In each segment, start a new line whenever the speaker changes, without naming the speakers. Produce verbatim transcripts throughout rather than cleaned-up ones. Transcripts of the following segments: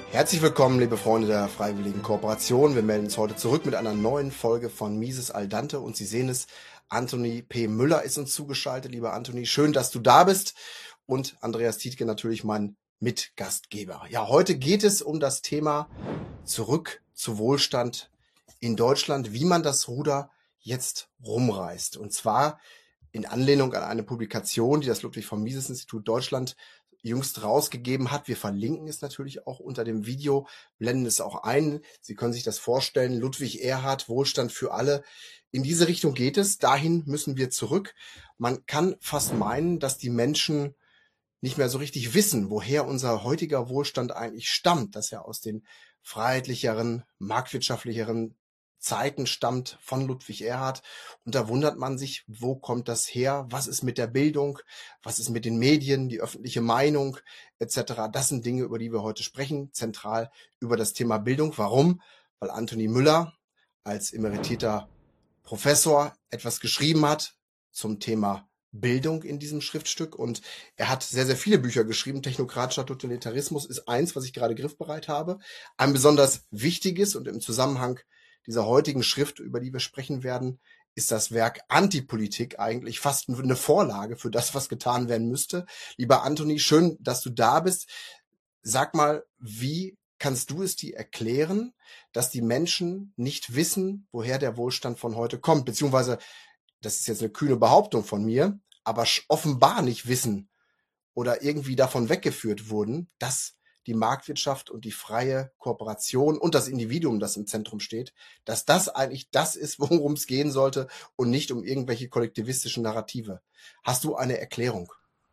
Herzlich willkommen, liebe Freunde der Freiwilligen Kooperation. Wir melden uns heute zurück mit einer neuen Folge von Mises al dente und Sie sehen es, Anthony P. Müller ist uns zugeschaltet. Lieber Anthony, schön, dass du da bist und Andreas Tietke natürlich mein Mitgastgeber. Ja, heute geht es um das Thema Zurück zu Wohlstand in Deutschland, wie man das Ruder jetzt rumreißt. Und zwar in Anlehnung an eine Publikation, die das Ludwig von Mises Institut Deutschland jüngst rausgegeben hat. Wir verlinken es natürlich auch unter dem Video, blenden es auch ein. Sie können sich das vorstellen. Ludwig Erhard, Wohlstand für alle. In diese Richtung geht es. Dahin müssen wir zurück. Man kann fast meinen, dass die Menschen nicht mehr so richtig wissen, woher unser heutiger Wohlstand eigentlich stammt, dass er aus den freiheitlicheren, marktwirtschaftlicheren Zeiten stammt von Ludwig Erhard. Und da wundert man sich, wo kommt das her? Was ist mit der Bildung? Was ist mit den Medien, die öffentliche Meinung et cetera? Das sind Dinge, über die wir heute sprechen, zentral über das Thema Bildung. Warum? Weil Anthony Müller als emeritierter Professor etwas geschrieben hat zum Thema Bildung in diesem Schriftstück. Und er hat sehr, sehr viele Bücher geschrieben. Technokratischer Totalitarismus ist eins, was ich gerade griffbereit habe. Ein besonders wichtiges und im Zusammenhang dieser heutigen Schrift, über die wir sprechen werden, ist das Werk Antipolitik eigentlich fast eine Vorlage für das, was getan werden müsste. Lieber Anthony, schön, dass du da bist. Sag mal, wie kannst du es dir erklären, dass die Menschen nicht wissen, woher der Wohlstand von heute kommt? Beziehungsweise, das ist jetzt eine kühne Behauptung von mir, aber offenbar nicht wissen oder irgendwie davon weggeführt wurden, dass die Marktwirtschaft und die freie Kooperation und das Individuum, das im Zentrum steht, dass das eigentlich das ist, worum es gehen sollte und nicht um irgendwelche kollektivistischen Narrative. Hast du eine Erklärung?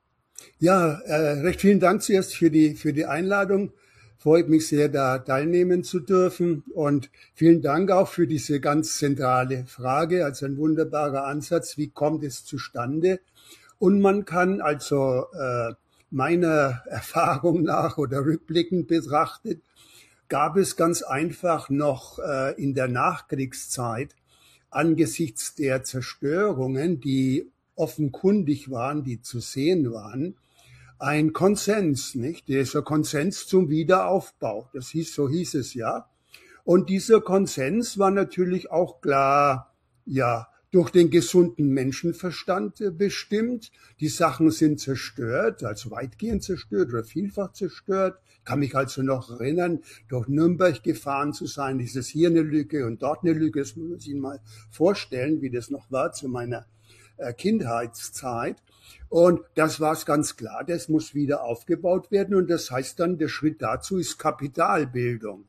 Ja, äh, recht vielen Dank zuerst für die, für die Einladung. Freut mich sehr, da teilnehmen zu dürfen. Und vielen Dank auch für diese ganz zentrale Frage. Also ein wunderbarer Ansatz. Wie kommt es zustande? Und man kann also äh, meiner Erfahrung nach oder rückblickend betrachtet, gab es ganz einfach noch äh, in der Nachkriegszeit angesichts der Zerstörungen, die offenkundig waren, die zu sehen waren, ein Konsens, nicht? Dieser Konsens zum Wiederaufbau. Das hieß, so hieß es ja. Und dieser Konsens war natürlich auch klar, ja, durch den gesunden Menschenverstand bestimmt. Die Sachen sind zerstört, also weitgehend zerstört oder vielfach zerstört. Ich kann mich also noch erinnern, durch Nürnberg gefahren zu sein, dieses hier eine Lücke und dort eine Lücke. Das muss man sich mal vorstellen, wie das noch war zu meiner Kindheitszeit. Und das war es ganz klar, das muss wieder aufgebaut werden. Und das heißt dann, der Schritt dazu ist Kapitalbildung.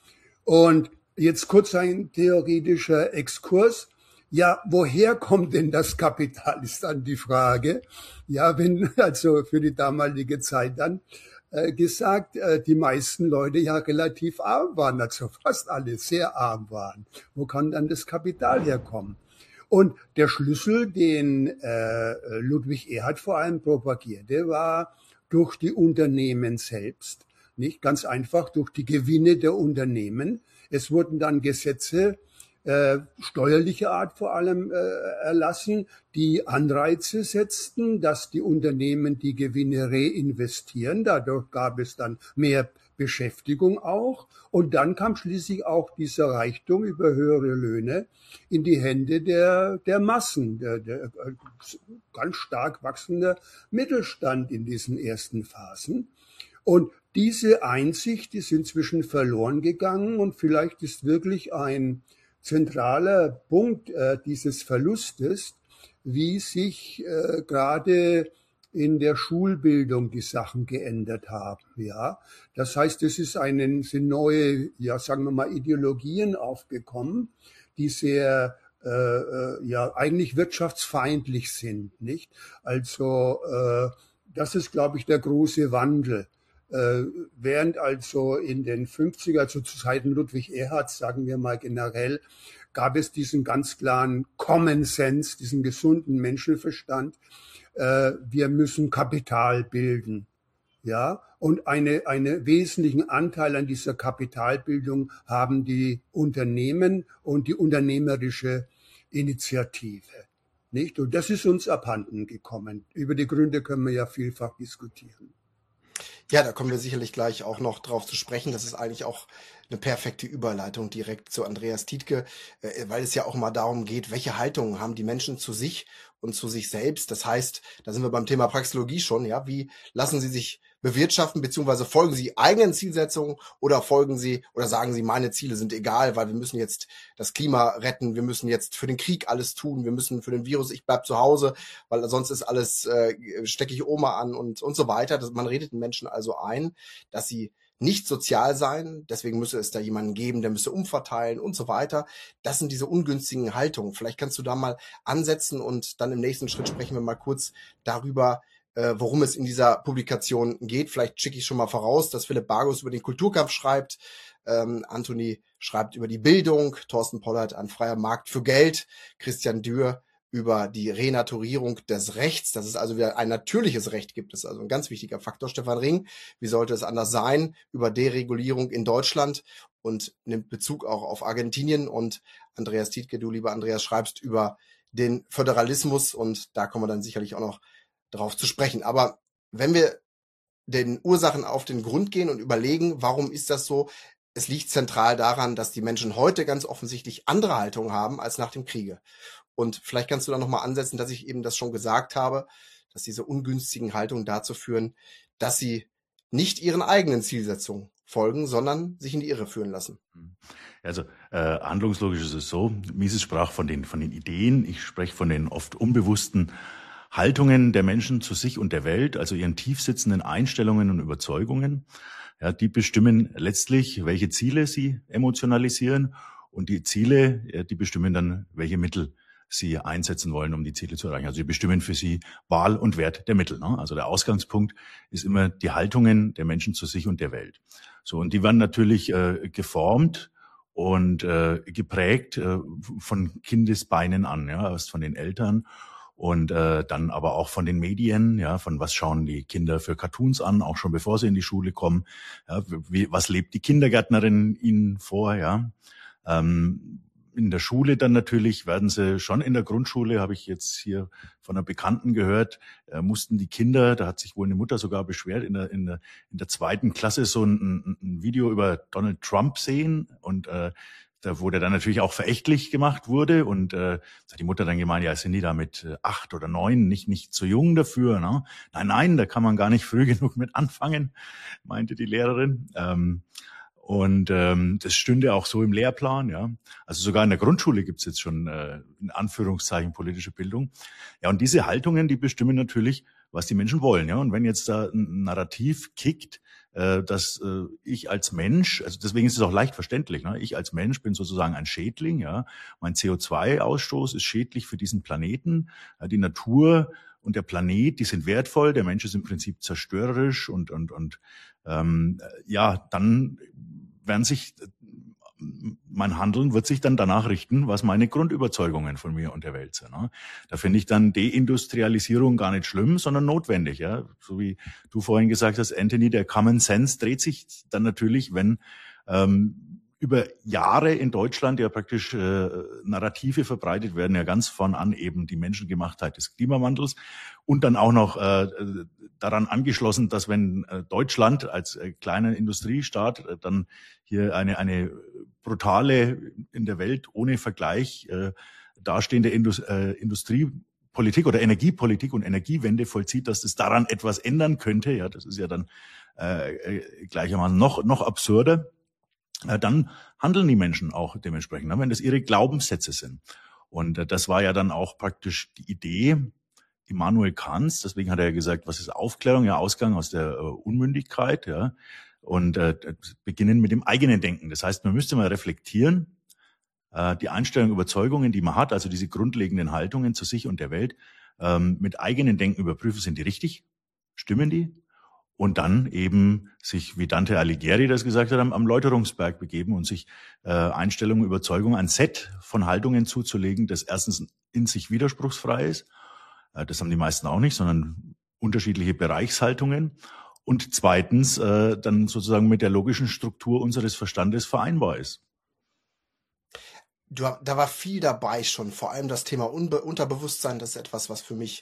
Und jetzt kurz ein theoretischer Exkurs. Ja, woher kommt denn das Kapital, ist dann die Frage. Ja, wenn also für die damalige Zeit dann äh, gesagt, äh, die meisten Leute ja relativ arm waren, also fast alle sehr arm waren. Wo kann dann das Kapital herkommen? Und der Schlüssel, den äh, Ludwig Erhard vor allem propagierte, war durch die Unternehmen selbst. Nicht ganz einfach durch die Gewinne der Unternehmen. Es wurden dann Gesetze Äh, steuerliche Art vor allem äh, erlassen, die Anreize setzten, dass die Unternehmen die Gewinne reinvestieren. Dadurch gab es dann mehr Beschäftigung auch. Und dann kam schließlich auch dieser Reichtum über höhere Löhne in die Hände der, der Massen, der, der ganz stark wachsende Mittelstand in diesen ersten Phasen. Und diese Einsicht ist inzwischen verloren gegangen und vielleicht ist wirklich ein zentraler Punkt äh, dieses Verlustes, wie sich äh, gerade in der Schulbildung die Sachen geändert haben. Ja, das heißt, es ist einen, sind neue, ja, sagen wir mal, Ideologien aufgekommen, die sehr äh, ja eigentlich wirtschaftsfeindlich sind, nicht? Also äh, das ist, glaube ich, der große Wandel. Äh, während also in den fünfziger, also zu Zeiten Ludwig Erhards, sagen wir mal generell, gab es diesen ganz klaren Common Sense, diesen gesunden Menschenverstand. Äh, wir müssen Kapital bilden, ja. Und eine, eine wesentlichen Anteil an dieser Kapitalbildung haben die Unternehmen und die unternehmerische Initiative, nicht? Und das ist uns abhanden gekommen. Über die Gründe können wir ja vielfach diskutieren.
Ja, da kommen wir sicherlich gleich auch noch drauf zu sprechen. Das ist eigentlich auch eine perfekte Überleitung direkt zu Andreas Tiedtke, äh, weil es ja auch mal darum geht, welche Haltungen haben die Menschen zu sich und zu sich selbst. Das heißt, da sind wir beim Thema Praxeologie schon, ja. Wie lassen sie sich bewirtschaften, beziehungsweise folgen sie eigenen Zielsetzungen oder folgen sie oder sagen sie, meine Ziele sind egal, weil wir müssen jetzt das Klima retten, wir müssen jetzt für den Krieg alles tun, wir müssen für den Virus, ich bleib zu Hause, weil sonst ist alles, äh, stecke ich Oma an und und so weiter. Das, man redet den Menschen also ein, dass sie nicht sozial sein, deswegen müsse es da jemanden geben, der müsse umverteilen und so weiter. Das sind diese ungünstigen Haltungen. Vielleicht kannst du da mal ansetzen und dann im nächsten Schritt sprechen wir mal kurz darüber, äh, worum es in dieser Publikation geht. Vielleicht schicke ich schon mal voraus, dass Philipp Bargus über den Kulturkampf schreibt, ähm, Anthony schreibt über die Bildung, Thorsten Pollert ein freier Markt für Geld, Christian Dürr über die Renaturierung des Rechts, dass es also wieder ein natürliches Recht gibt, das ist also ein ganz wichtiger Faktor. Stefan Ring, wie sollte es anders sein, über Deregulierung in Deutschland und nimmt Bezug auch auf Argentinien. Und Andreas Tiedtke, du lieber Andreas, schreibst über den Föderalismus und da kommen wir dann sicherlich auch noch drauf zu sprechen. Aber wenn wir den Ursachen auf den Grund gehen und überlegen, warum ist das so? Es liegt zentral daran, dass die Menschen heute ganz offensichtlich andere Haltungen haben als nach dem Kriege. Und vielleicht kannst du da nochmal ansetzen, dass ich eben das schon gesagt habe, dass diese ungünstigen Haltungen dazu führen, dass sie nicht ihren eigenen Zielsetzungen folgen, sondern sich in die Irre führen lassen.
Also äh, handlungslogisch ist es so, Mises sprach von den, von den Ideen, ich spreche von den oft unbewussten Haltungen der Menschen zu sich und der Welt, also ihren tiefsitzenden Einstellungen und Überzeugungen. Ja, die bestimmen letztlich, welche Ziele sie emotionalisieren, und die Ziele, ja, die bestimmen dann, welche Mittel sie einsetzen wollen, um die Ziele zu erreichen. Also sie bestimmen für sie Wahl und Wert der Mittel. Ne? Also der Ausgangspunkt ist immer die Haltungen der Menschen zu sich und der Welt. So, und die werden natürlich äh, geformt und äh, geprägt äh, von Kindesbeinen an, ja, erst von den Eltern und äh, dann aber auch von den Medien, ja, von was schauen die Kinder für Cartoons an, auch schon bevor sie in die Schule kommen. Ja, wie, was lebt die Kindergärtnerin ihnen vor, ja? Ähm, In der Schule dann natürlich werden sie schon in der Grundschule, habe ich jetzt hier von einer Bekannten gehört, äh, mussten die Kinder, da hat sich wohl eine Mutter sogar beschwert, in der in der in der zweiten Klasse so ein, ein Video über Donald Trump sehen, und äh, da wurde dann natürlich auch verächtlich gemacht wurde, und äh, da hat die Mutter dann gemeint, ja, sind die da mit äh, acht oder neun nicht nicht zu jung dafür, ne? Nein, nein, da kann man gar nicht früh genug mit anfangen, meinte die Lehrerin. Ähm, Und ähm, das stünde auch so im Lehrplan, ja. Also sogar in der Grundschule gibt's jetzt schon äh, in Anführungszeichen politische Bildung. Ja, und diese Haltungen, die bestimmen natürlich, was die Menschen wollen, ja. Und wenn jetzt da ein Narrativ kickt, äh, dass äh, ich als Mensch, also deswegen ist es auch leicht verständlich, ne? Ich als Mensch bin sozusagen ein Schädling, ja. Mein C O zwei Ausstoß ist schädlich für diesen Planeten. Ja, die Natur und der Planet, die sind wertvoll. Der Mensch ist im Prinzip zerstörerisch und und und ähm, ja, dann werden sich, mein Handeln wird sich dann danach richten, was meine Grundüberzeugungen von mir und der Welt sind. Ne? Da finde ich dann Deindustrialisierung gar nicht schlimm, sondern notwendig. Ja, so wie du vorhin gesagt hast, Anthony, der Common Sense dreht sich dann natürlich, wenn ähm, über Jahre in Deutschland ja praktisch äh, Narrative verbreitet werden, ja ganz von an eben die Menschengemachtheit des Klimawandels und dann auch noch äh, daran angeschlossen, dass wenn äh, Deutschland als äh, kleiner Industriestaat äh, dann hier eine eine brutale, in der Welt ohne Vergleich äh, dastehende Indus, äh, Industriepolitik oder Energiepolitik und Energiewende vollzieht, dass das daran etwas ändern könnte, ja, das ist ja dann äh, gleichermaßen noch noch absurder. Dann handeln die Menschen auch dementsprechend, wenn das ihre Glaubenssätze sind. Und das war ja dann auch praktisch die Idee Immanuel Kants. Deswegen hat er ja gesagt, was ist Aufklärung? Ja, Ausgang aus der Unmündigkeit. Ja, und äh, beginnen mit dem eigenen Denken. Das heißt, man müsste mal reflektieren, äh, die Einstellungen, Überzeugungen, die man hat, also diese grundlegenden Haltungen zu sich und der Welt, ähm, mit eigenen Denken überprüfen, sind die richtig? Stimmen die? Und dann eben sich, wie Dante Alighieri das gesagt hat, am, am Läuterungsberg begeben und sich äh, Einstellungen, Überzeugungen, ein Set von Haltungen zuzulegen, das erstens in sich widerspruchsfrei ist. Äh, das haben die meisten auch nicht, sondern unterschiedliche Bereichshaltungen. Und zweitens äh, dann sozusagen mit der logischen Struktur unseres Verstandes vereinbar ist.
Du, da war viel dabei schon, vor allem das Thema Unbe- Unterbewusstsein, das ist etwas, was für mich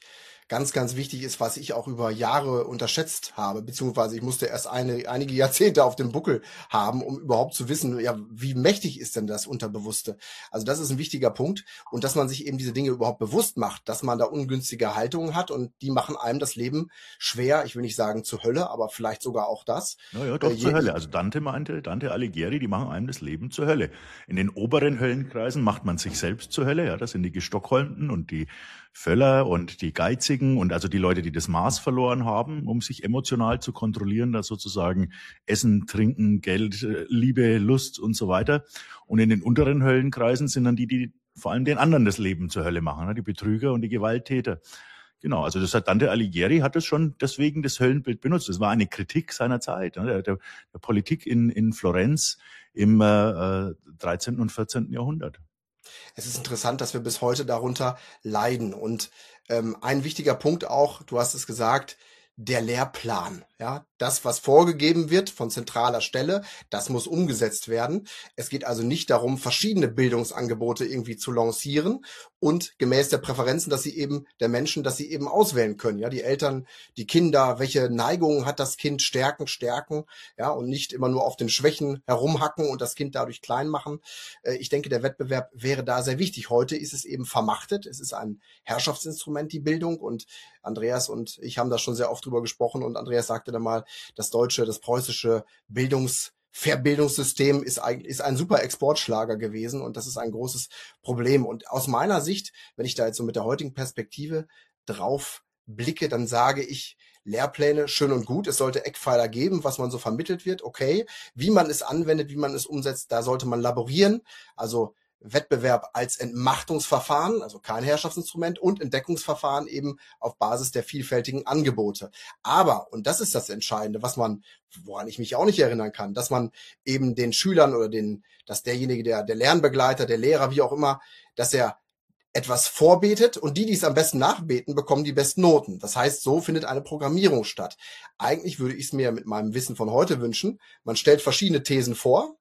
ganz, ganz wichtig ist, was ich auch über Jahre unterschätzt habe, beziehungsweise ich musste erst eine, einige Jahrzehnte auf dem Buckel haben, um überhaupt zu wissen, ja, wie mächtig ist denn das Unterbewusste? Also das ist ein wichtiger Punkt und dass man sich eben diese Dinge überhaupt bewusst macht, dass man da ungünstige Haltungen hat und die machen einem das Leben schwer. Ich will nicht sagen zur Hölle, aber vielleicht sogar auch das.
Naja, doch
Äh,
zur
je,
Hölle. Also Dante meinte, Dante Alighieri, die machen einem das Leben zur Hölle. In den oberen Höllenkreisen macht man sich selbst zur Hölle. Ja, das sind die Gestockholmten und die Völler und die Geizigen und also die Leute, die das Maß verloren haben, um sich emotional zu kontrollieren, da sozusagen Essen, Trinken, Geld, äh, Liebe, Lust und so weiter. Und in den unteren Höllenkreisen sind dann die, die vor allem den anderen das Leben zur Hölle machen, ne? Die Betrüger und die Gewalttäter. Genau, also das hat Dante Alighieri hat es schon deswegen das Höllenbild benutzt. Das war eine Kritik seiner Zeit, ne? der, der, der Politik in, in Florenz im äh, dreizehnten und vierzehnten Jahrhundert.
Es ist interessant, dass wir bis heute darunter leiden. Und ähm, ein wichtiger Punkt auch, du hast es gesagt, der Lehrplan. Ja, das, was vorgegeben wird von zentraler Stelle, das muss umgesetzt werden. Es geht also nicht darum, verschiedene Bildungsangebote irgendwie zu lancieren und gemäß der Präferenzen, dass sie eben der Menschen, dass sie eben auswählen können. Ja, die Eltern, die Kinder, welche Neigungen hat das Kind, stärken, stärken. Ja, und nicht immer nur auf den Schwächen herumhacken und das Kind dadurch klein machen. Äh, ich denke, der Wettbewerb wäre da sehr wichtig. Heute ist es eben vermachtet. Es ist ein Herrschaftsinstrument, die Bildung. Und Andreas und ich haben da schon sehr oft drüber gesprochen. Und Andreas sagte dann mal, das deutsche, das preußische Bildungs Verbildungssystem ist eigentlich ist ein super Exportschlager gewesen und das ist ein großes Problem. Und aus meiner Sicht, wenn ich da jetzt so mit der heutigen Perspektive drauf blicke, dann sage ich, Lehrpläne schön und gut, es sollte Eckpfeiler geben, was man so vermittelt wird, okay. Wie man es anwendet, wie man es umsetzt, da sollte man laborieren. Also Wettbewerb als Entmachtungsverfahren, also kein Herrschaftsinstrument, und Entdeckungsverfahren eben auf Basis der vielfältigen Angebote. Aber, und das ist das Entscheidende, was man, woran ich mich auch nicht erinnern kann, dass man eben den Schülern oder den, dass derjenige, der, der Lernbegleiter, der Lehrer, wie auch immer, dass er etwas vorbetet und die, die es am besten nachbeten, bekommen die besten Noten. Das heißt, so findet eine Programmierung statt. Eigentlich würde ich es mir mit meinem Wissen von heute wünschen, man stellt verschiedene Thesen vor,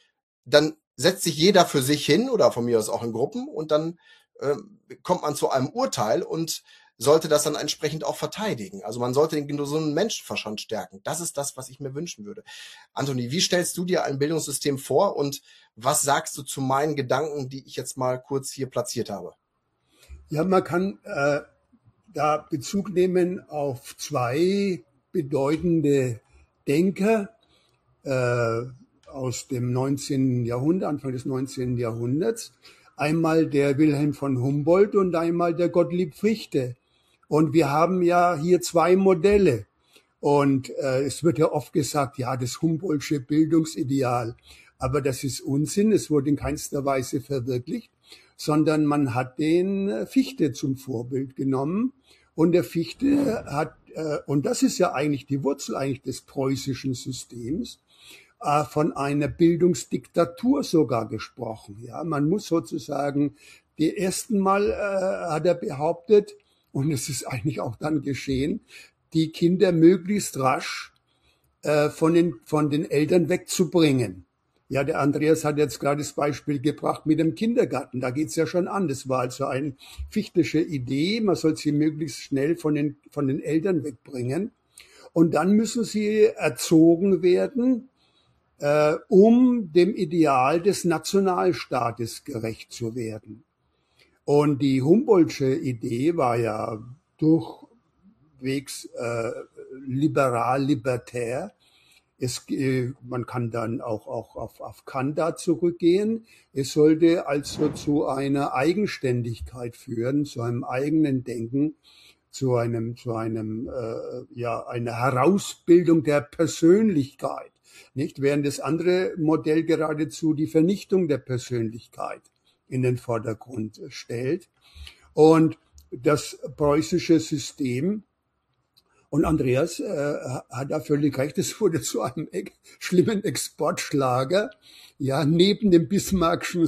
dann setzt sich jeder für sich hin oder von mir aus auch in Gruppen und dann äh, kommt man zu einem Urteil und sollte das dann entsprechend auch verteidigen. Also man sollte den gesunden Menschenverstand stärken. Das ist das, was ich mir wünschen würde. Anthony, wie stellst du dir ein Bildungssystem vor und was sagst du zu meinen Gedanken, die ich jetzt mal kurz hier platziert habe?
Ja, man kann äh, da Bezug nehmen auf zwei bedeutende Denker, äh, aus dem neunzehnten Jahrhundert, Anfang des neunzehnten Jahrhunderts. Einmal der Wilhelm von Humboldt und einmal der Gottlieb Fichte. Und wir haben ja hier zwei Modelle. Und äh, es wird ja oft gesagt, ja, das Humboldtsche Bildungsideal. Aber das ist Unsinn, es wurde in keinster Weise verwirklicht, sondern man hat den Fichte zum Vorbild genommen. Und der Fichte hat, äh, und das ist ja eigentlich die Wurzel eigentlich des preußischen Systems, von einer Bildungsdiktatur sogar gesprochen. Ja, man muss sozusagen, die ersten Mal äh, hat er behauptet, und es ist eigentlich auch dann geschehen, die Kinder möglichst rasch äh, von den, von den Eltern wegzubringen. Ja, der Andreas hat jetzt gerade das Beispiel gebracht mit dem Kindergarten. Da geht's ja schon an. Das war also eine fichtische Idee. Man soll sie möglichst schnell von den, von den Eltern wegbringen. Und dann müssen sie erzogen werden, Äh, um dem Ideal des Nationalstaates gerecht zu werden. Und die Humboldtsche Idee war ja durchwegs äh, liberal-libertär. Es, äh, man kann dann auch, auch auf, auf Kant da zurückgehen. Es sollte also zu einer Eigenständigkeit führen, zu einem eigenen Denken, zu einem, zu einem, äh, ja, einer Herausbildung der Persönlichkeit. Nicht, während das andere Modell geradezu die Vernichtung der Persönlichkeit in den Vordergrund stellt. Und das preußische System, und Andreas äh, hat da völlig recht, es wurde zu einem e- schlimmen Exportschlager, ja, neben dem bismarckschen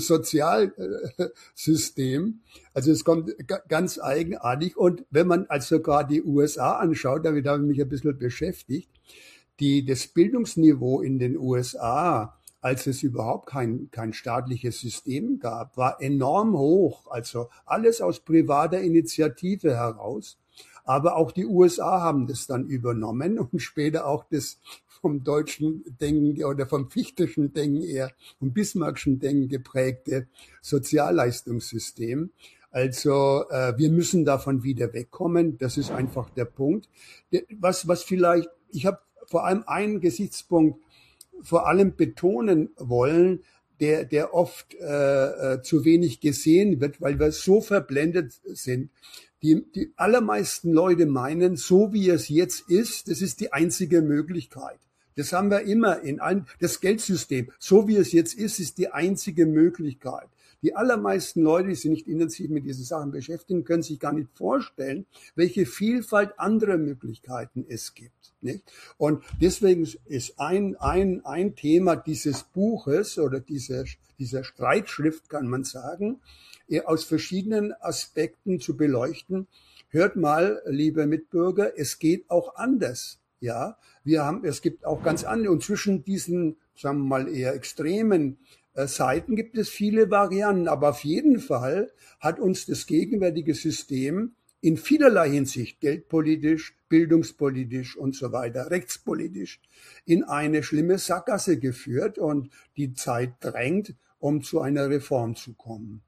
Sozialsystem. Also es kommt g- ganz eigenartig. Und wenn man also sogar die U S A anschaut, damit habe ich mich ein bisschen beschäftigt, die, das Bildungsniveau in den U S A, als es überhaupt kein, kein staatliches System gab, war enorm hoch. Also alles aus privater Initiative heraus. Aber auch die U S A haben das dann übernommen und später auch das vom deutschen Denken oder vom Fichteschen Denken eher, vom Bismarckschen Denken geprägte Sozialleistungssystem. Also äh, wir müssen davon wieder wegkommen. Das ist einfach der Punkt. Was, was vielleicht, ich habe vor allem einen Gesichtspunkt vor allem betonen wollen, der, der oft äh, zu wenig gesehen wird, weil wir so verblendet sind. Die, die allermeisten Leute meinen, so wie es jetzt ist, das ist die einzige Möglichkeit. Das haben wir immer in allen, das Geldsystem, so wie es jetzt ist, ist die einzige Möglichkeit. Die allermeisten Leute, die sich nicht intensiv mit diesen Sachen beschäftigen, können sich gar nicht vorstellen, welche Vielfalt anderer Möglichkeiten es gibt, nicht? Und deswegen ist ein, ein, ein Thema dieses Buches oder dieser, dieser Streitschrift, kann man sagen, aus verschiedenen Aspekten zu beleuchten. Hört mal, liebe Mitbürger, es geht auch anders. Ja, wir haben, es gibt auch ganz andere. Und zwischen diesen, sagen wir mal, eher extremen äh, Seiten gibt es viele Varianten. Aber auf jeden Fall hat uns das gegenwärtige System in vielerlei Hinsicht, geldpolitisch, bildungspolitisch und so weiter, rechtspolitisch, in eine schlimme Sackgasse geführt. Und die Zeit drängt, um zu einer Reform zu kommen.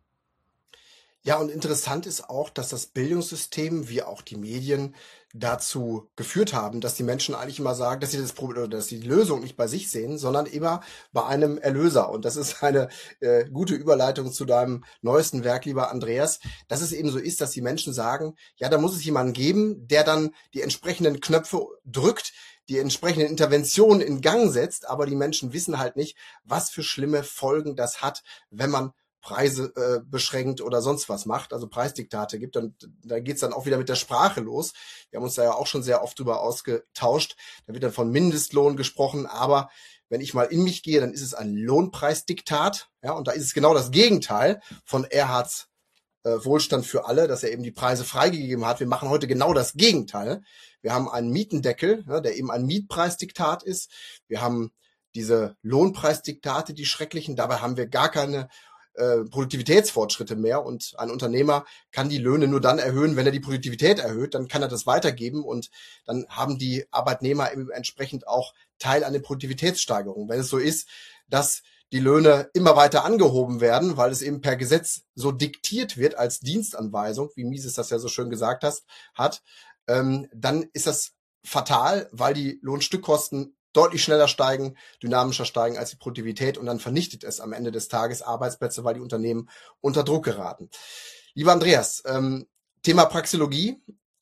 Ja, und interessant ist auch, dass das Bildungssystem wie auch die Medien dazu geführt haben, dass die Menschen eigentlich immer sagen, dass sie das Problem oder dass sie die Lösung nicht bei sich sehen, sondern immer bei einem Erlöser. Und das ist eine äh, gute Überleitung zu deinem neuesten Werk, lieber Andreas, dass es eben so ist, dass die Menschen sagen, ja, da muss es jemanden geben, der dann die entsprechenden Knöpfe drückt, die entsprechenden Interventionen in Gang setzt, aber die Menschen wissen halt nicht, was für schlimme Folgen das hat, wenn man Preise äh, beschränkt oder sonst was macht, also Preisdiktate gibt. Und da geht's dann auch wieder mit der Sprache los. Wir haben uns da ja auch schon sehr oft drüber ausgetauscht. Da wird dann von Mindestlohn gesprochen, aber wenn ich mal in mich gehe, dann ist es ein Lohnpreisdiktat. Ja, und da ist es genau das Gegenteil von Erhards äh, Wohlstand für alle, dass er eben die Preise freigegeben hat. Wir machen heute genau das Gegenteil. Wir haben einen Mietendeckel, ja, der eben ein Mietpreisdiktat ist. Wir haben diese Lohnpreisdiktate, die schrecklichen. Dabei haben wir gar keine Produktivitätsfortschritte mehr und ein Unternehmer kann die Löhne nur dann erhöhen, wenn er die Produktivität erhöht, dann kann er das weitergeben und dann haben die Arbeitnehmer entsprechend auch Teil an der Produktivitätssteigerung. Wenn es so ist, dass die Löhne immer weiter angehoben werden, weil es eben per Gesetz so diktiert wird als Dienstanweisung, wie Mises das ja so schön gesagt hast, hat, ähm, dann ist das fatal, weil die Lohnstückkosten deutlich schneller steigen, dynamischer steigen als die Produktivität und dann vernichtet es am Ende des Tages Arbeitsplätze, weil die Unternehmen unter Druck geraten. Lieber Andreas, ähm, Thema Praxeologie,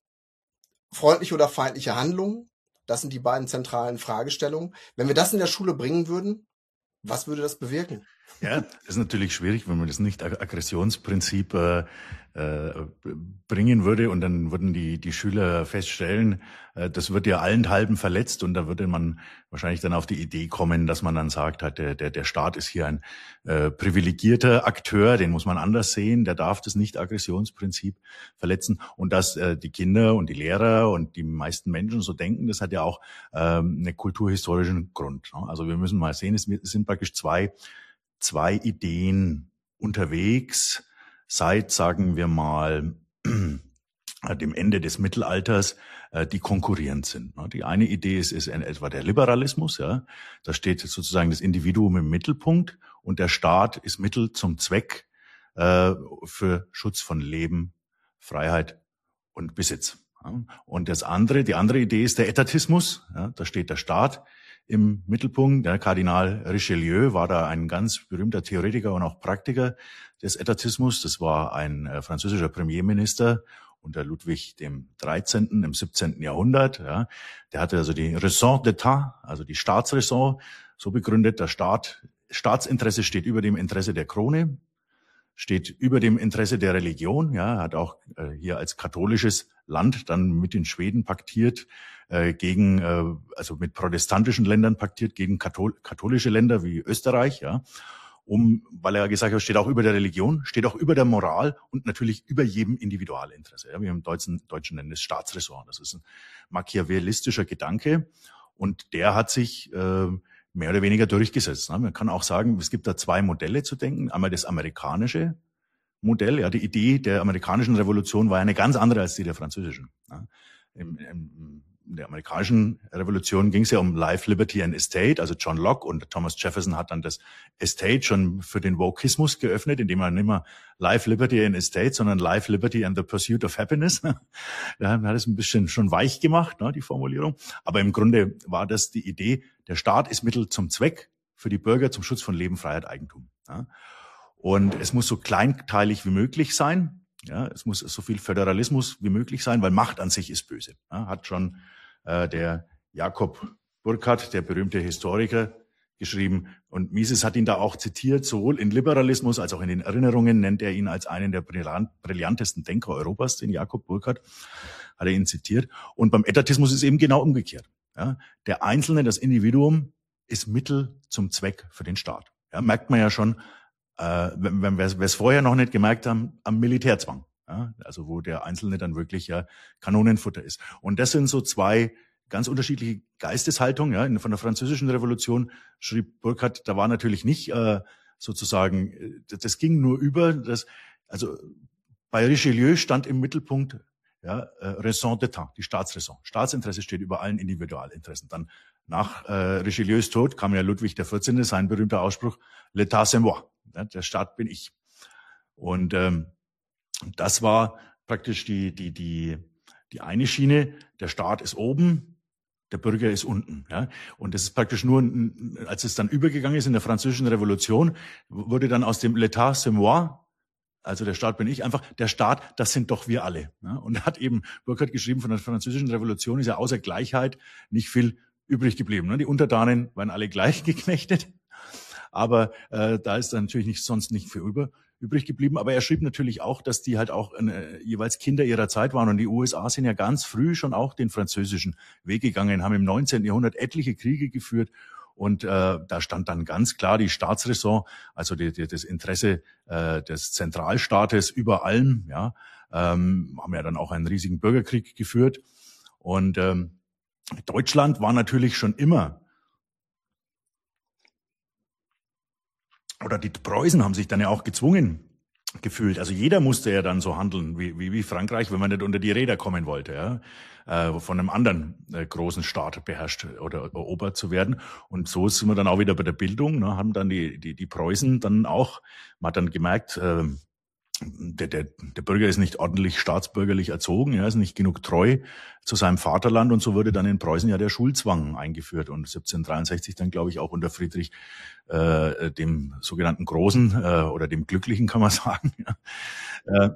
freundliche oder feindliche Handlungen, das sind die beiden zentralen Fragestellungen. Wenn wir das in der Schule bringen würden, was würde das bewirken?
Ja, das ist natürlich schwierig, wenn man das Nicht-Aggressionsprinzip äh, äh, bringen würde und dann würden die die Schüler feststellen, äh, das wird ja allenthalben verletzt und da würde man wahrscheinlich dann auf die Idee kommen, dass man dann sagt, hat der der der Staat ist hier ein äh, privilegierter Akteur, den muss man anders sehen, der darf das Nicht-Aggressionsprinzip verletzen und dass äh, die Kinder und die Lehrer und die meisten Menschen so denken, das hat ja auch ähm, einen kulturhistorischen Grund. Ne? Also wir müssen mal sehen, es sind praktisch zwei zwei Ideen unterwegs seit, sagen wir mal, dem Ende des Mittelalters, die konkurrierend sind. Die eine Idee ist, ist etwa der Liberalismus. Ja, da steht sozusagen das Individuum im Mittelpunkt und der Staat ist Mittel zum Zweck äh, für Schutz von Leben, Freiheit und Besitz. Ja, und das andere, die andere Idee ist der Etatismus. Ja, da steht der Staat im Mittelpunkt. Der Kardinal Richelieu war da ein ganz berühmter Theoretiker und auch Praktiker des Etatismus. Das war ein äh, französischer Premierminister unter Ludwig dem dreizehnten im siebzehnten Jahrhundert. Ja. Der hatte also die Raison d'État, also die Staatsräson, so begründet, der Staat, Staatsinteresse steht über dem Interesse der Krone, steht über dem Interesse der Religion. Ja, hat auch äh, hier als katholisches Land dann mit den Schweden paktiert, äh, gegen, äh, also mit protestantischen Ländern paktiert, gegen Kathol- katholische Länder wie Österreich, ja, um, weil er gesagt hat, steht auch über der Religion, steht auch über der Moral und natürlich über jedem Individualinteresse. Ja, wir im Deutschen, Deutschen nennen es Staatsräson. Das ist ein machiavellistischer Gedanke und der hat sich äh, mehr oder weniger durchgesetzt. Man kann auch sagen, es gibt da zwei Modelle zu denken. Einmal das amerikanische Modell. Ja, die Idee der amerikanischen Revolution war eine ganz andere als die der französischen. Im, im, in der amerikanischen Revolution ging es ja um Life, Liberty and Estate. Also John Locke und Thomas Jefferson hat dann das Estate schon für den Wokismus geöffnet, indem man nicht mehr Life, Liberty and Estate, sondern Life, Liberty and the Pursuit of Happiness. Da hat es ein bisschen schon weich gemacht, ne, die Formulierung. Aber im Grunde war das die Idee, der Staat ist Mittel zum Zweck für die Bürger zum Schutz von Leben, Freiheit, Eigentum. Ja. Und es muss so kleinteilig wie möglich sein. Ja, es muss so viel Föderalismus wie möglich sein, weil Macht an sich ist böse. Ja, hat schon äh, der Jakob Burckhardt, der berühmte Historiker, geschrieben. Und Mises hat ihn da auch zitiert, sowohl in Liberalismus als auch in den Erinnerungen nennt er ihn als einen der brillant, brillantesten Denker Europas, den Jakob Burckhardt, hat er ihn zitiert. Und beim Etatismus ist eben genau umgekehrt. Ja, der Einzelne, das Individuum, ist Mittel zum Zweck für den Staat. Ja, merkt man ja schon, äh, wenn, wenn wir es vorher noch nicht gemerkt haben, am Militärzwang. Ja, also wo der Einzelne dann wirklich ja Kanonenfutter ist. Und das sind so zwei ganz unterschiedliche Geisteshaltungen. Ja, von der Französischen Revolution schrieb Burckhardt, da war natürlich nicht äh, sozusagen, das ging nur über, das, also bei Richelieu stand im Mittelpunkt ja, äh, Raison d'État, die Staatsräson. Staatsinteresse steht über allen Individualinteressen. Dann nach äh, Richelieus Tod kam ja Ludwig der vierzehnte, sein berühmter Ausspruch, L'État c'est moi, ja, der Staat bin ich. Und ähm, das war praktisch die die die die eine Schiene. Der Staat ist oben, der Bürger ist unten. Ja, und das ist praktisch nur, als es dann übergegangen ist in der Französischen Revolution, wurde dann aus dem L'État c'est moi, also der Staat bin ich, einfach der Staat, das sind doch wir alle. Ja, und hat eben Burckhardt geschrieben, von der Französischen Revolution ist ja außer Gleichheit nicht viel übrig geblieben. Ne? Die Untertanen waren alle gleich geknechtet, aber äh, da ist dann natürlich nicht, sonst nicht viel über, übrig geblieben. Aber er schrieb natürlich auch, dass die halt auch äh, jeweils Kinder ihrer Zeit waren. Und die U S A sind ja ganz früh schon auch den französischen Weg gegangen, haben im neunzehnten Jahrhundert etliche Kriege geführt. Und äh, da stand dann ganz klar die Staatsräson, also die, die, das Interesse äh, des Zentralstaates über allem. Ja, ähm, haben ja dann auch einen riesigen Bürgerkrieg geführt. Und ähm, Deutschland war natürlich schon immer, oder die Preußen haben sich dann ja auch gezwungen gefühlt. Also jeder musste ja dann so handeln wie, wie, wie Frankreich, wenn man nicht unter die Räder kommen wollte, ja, äh, von einem anderen äh, großen Staat beherrscht oder erobert zu werden. Und so sind wir dann auch wieder bei der Bildung, ne, haben dann die, die, die Preußen dann auch, man hat dann gemerkt, äh, Der, der, der Bürger ist nicht ordentlich staatsbürgerlich erzogen, er ist nicht genug treu zu seinem Vaterland, und so wurde dann in Preußen ja der Schulzwang eingeführt und siebzehnhundertdreiundsechzig dann, glaube ich, auch unter Friedrich äh, dem sogenannten Großen äh, oder dem Glücklichen, kann man sagen. Ja, äh,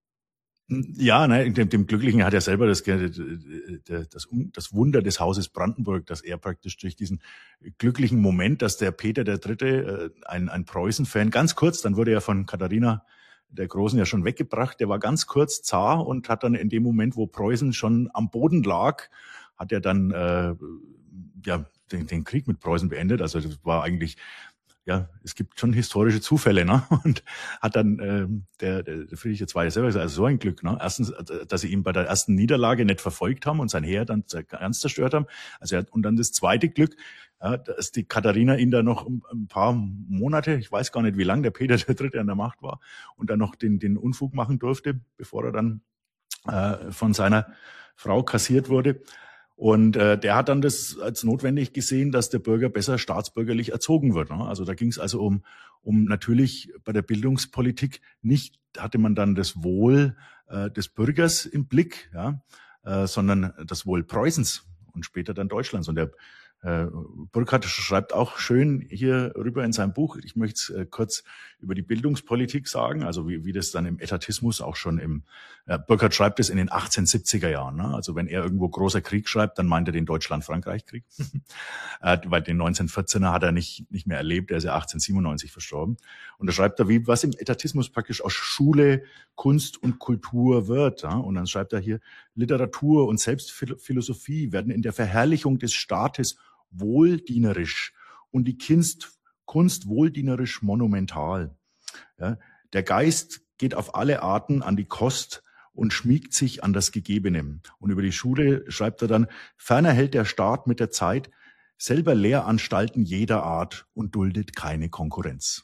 ja ne, dem, dem Glücklichen hat er selber das, das, das Wunder des Hauses Brandenburg, dass er praktisch durch diesen glücklichen Moment, dass der Peter der Dritte, ein, ein Preußen-Fan, ganz kurz, dann wurde er von Katharina der Großen ja schon weggebracht, der war ganz kurz Zar und hat dann in dem Moment, wo Preußen schon am Boden lag, hat er dann äh, ja den, den Krieg mit Preußen beendet. Also das war eigentlich, ja, es gibt schon historische Zufälle, ne? Und hat dann äh, der, der Friedrich der Zweite selber gesagt, also so ein Glück, ne? Erstens, dass sie ihn bei der ersten Niederlage nicht verfolgt haben und sein Heer dann ganz zerstört haben. Also er hat, und dann das zweite Glück, ja, dass die Katharina ihn da noch ein paar Monate, ich weiß gar nicht, wie lange der Peter der Dritte an der Macht war, und dann noch den, den Unfug machen durfte, bevor er dann äh, von seiner Frau kassiert wurde. Und äh, der hat dann das als notwendig gesehen, dass der Bürger besser staatsbürgerlich erzogen wird. Ne? Also da ging es also um, um natürlich bei der Bildungspolitik nicht, hatte man dann das Wohl äh, des Bürgers im Blick, ja, äh, sondern das Wohl Preußens und später dann Deutschlands. Und der Äh, Burckhardt schreibt auch schön hier rüber in seinem Buch, ich möchte äh, kurz über die Bildungspolitik sagen, also wie, wie das dann im Etatismus auch schon im, äh, Burckhardt schreibt es in den achtzehnhundertsiebziger Jahren, ne? Also wenn er irgendwo großer Krieg schreibt, dann meint er den Deutschland-Frankreich-Krieg, äh, weil den neunzehnhundertvierzehner hat er nicht, nicht mehr erlebt, er ist ja achtzehnhundertsiebenundneunzig verstorben. Und da schreibt er, wie was im Etatismus praktisch aus Schule, Kunst und Kultur wird. Ja? Und dann schreibt er hier, Literatur und Selbstphilosophie werden in der Verherrlichung des Staates wohldienerisch und die Kunst, Kunst wohldienerisch monumental. Ja, der Geist geht auf alle Arten an die Kost und schmiegt sich an das Gegebene. Und über die Schule schreibt er dann, ferner hält der Staat mit der Zeit selber Lehranstalten jeder Art und duldet keine Konkurrenz.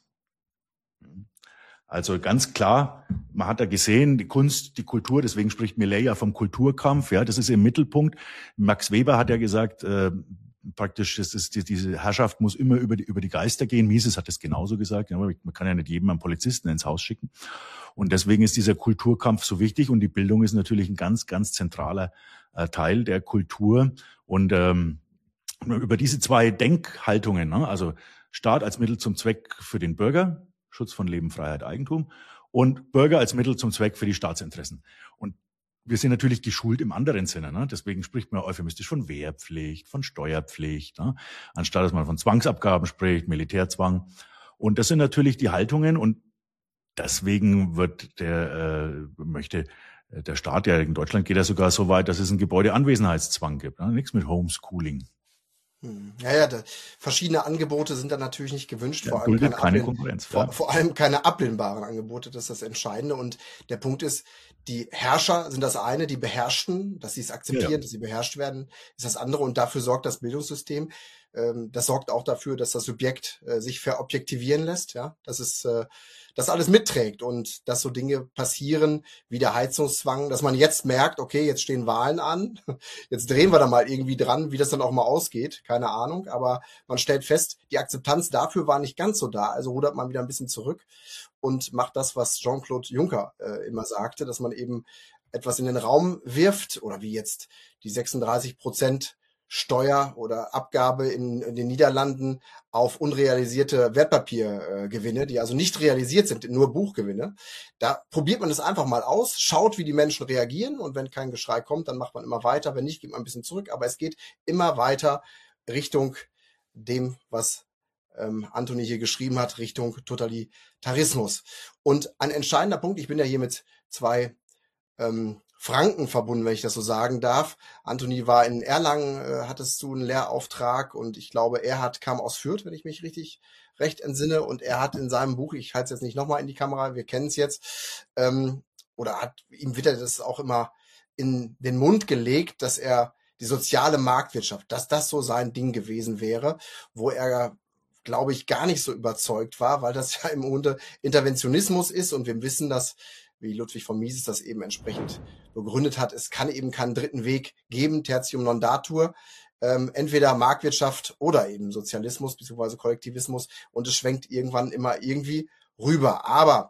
Also ganz klar, man hat da gesehen, die Kunst, die Kultur, deswegen spricht Millet ja vom Kulturkampf, ja, das ist im Mittelpunkt. Max Weber hat ja gesagt, äh, praktisch, das ist, die, diese Herrschaft muss immer über die, über die Geister gehen. Mises hat das genauso gesagt, ja, man kann ja nicht jedem einen Polizisten ins Haus schicken. Und deswegen ist dieser Kulturkampf so wichtig und die Bildung ist natürlich ein ganz, ganz zentraler äh, Teil der Kultur. Und ähm, über diese zwei Denkhaltungen, ne, also Staat als Mittel zum Zweck für den Bürger, Schutz von Leben, Freiheit, Eigentum und Bürger als Mittel zum Zweck für die Staatsinteressen. Und wir sind natürlich geschult im anderen Sinne. Ne? Deswegen spricht man euphemistisch von Wehrpflicht, von Steuerpflicht, ne? Anstatt dass man von Zwangsabgaben spricht, Militärzwang. Und das sind natürlich die Haltungen und deswegen wird der äh, möchte der Staat, ja in Deutschland geht er sogar so weit, dass es einen Gebäudeanwesenheitszwang gibt. Ne? Nichts mit Homeschooling.
Ja, ja, da, verschiedene Angebote sind dann natürlich nicht gewünscht,
Ja,
vor allem keine,
keine
ablehn,
Konkurrenz.
vor,
Ja.
vor allem keine ablehnbaren Angebote, das ist das Entscheidende. Und der Punkt ist, die Herrscher sind das eine, die Beherrschten, dass sie es akzeptieren,
Ja, ja.
dass sie beherrscht werden, ist das andere. Und dafür sorgt das Bildungssystem. Ähm, das sorgt auch dafür, dass das Subjekt äh, sich verobjektivieren lässt, ja, dass es äh, das alles mitträgt und dass so Dinge passieren wie der Heizungszwang, dass man jetzt merkt, okay, jetzt stehen Wahlen an, jetzt drehen wir da mal irgendwie dran, wie das dann auch mal ausgeht, keine Ahnung, aber man stellt fest, die Akzeptanz dafür war nicht ganz so da, also rudert man wieder ein bisschen zurück und macht das, was Jean-Claude Juncker äh, immer sagte, dass man eben etwas in den Raum wirft oder wie jetzt die sechsunddreißig Prozent Steuer oder Abgabe in, in den Niederlanden auf unrealisierte Wertpapiergewinne, äh, die also nicht realisiert sind, nur Buchgewinne. Da probiert man es einfach mal aus, schaut, wie die Menschen reagieren und wenn kein Geschrei kommt, dann macht man immer weiter. Wenn nicht, geht man ein bisschen zurück. Aber es geht immer weiter Richtung dem, was ähm, Anthony hier geschrieben hat, Richtung Totalitarismus. Und ein entscheidender Punkt, ich bin ja hier mit zwei ähm, Franken verbunden, wenn ich das so sagen darf. Anthony war in Erlangen, äh, hattest du einen Lehrauftrag und ich glaube, Erhard kam aus Fürth, wenn ich mich richtig recht entsinne. Und er hat in seinem Buch, ich halte es jetzt nicht nochmal in die Kamera, wir kennen es jetzt, ähm, oder hat ihm wird er das auch immer in den Mund gelegt, dass er die soziale Marktwirtschaft, dass das so sein Ding gewesen wäre, wo er, glaube ich, gar nicht so überzeugt war, weil das ja im Grunde Interventionismus ist und wir wissen, dass wie Ludwig von Mises das eben entsprechend begründet hat, es kann eben keinen dritten Weg geben, Tertium non datur, ähm, entweder Marktwirtschaft oder eben Sozialismus bzw. Kollektivismus und es schwenkt irgendwann immer irgendwie rüber. Aber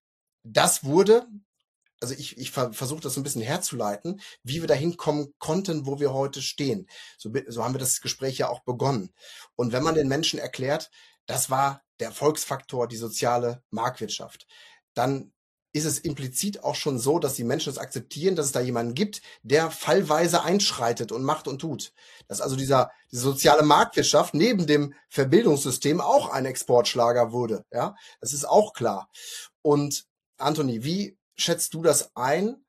das wurde, also ich, ich versuche das so ein bisschen herzuleiten, wie wir dahin kommen konnten, wo wir heute stehen. So, so haben wir das Gespräch ja auch begonnen. Und wenn man den Menschen erklärt, das war der Erfolgsfaktor, die soziale Marktwirtschaft, dann ist es implizit auch schon so, dass die Menschen es akzeptieren, dass es da jemanden gibt, der fallweise einschreitet und macht und tut. Dass also dieser diese soziale Marktwirtschaft neben dem Verbildungssystem auch ein Exportschlager wurde. Ja, das ist auch klar. Und Anthony, wie schätzt du das ein?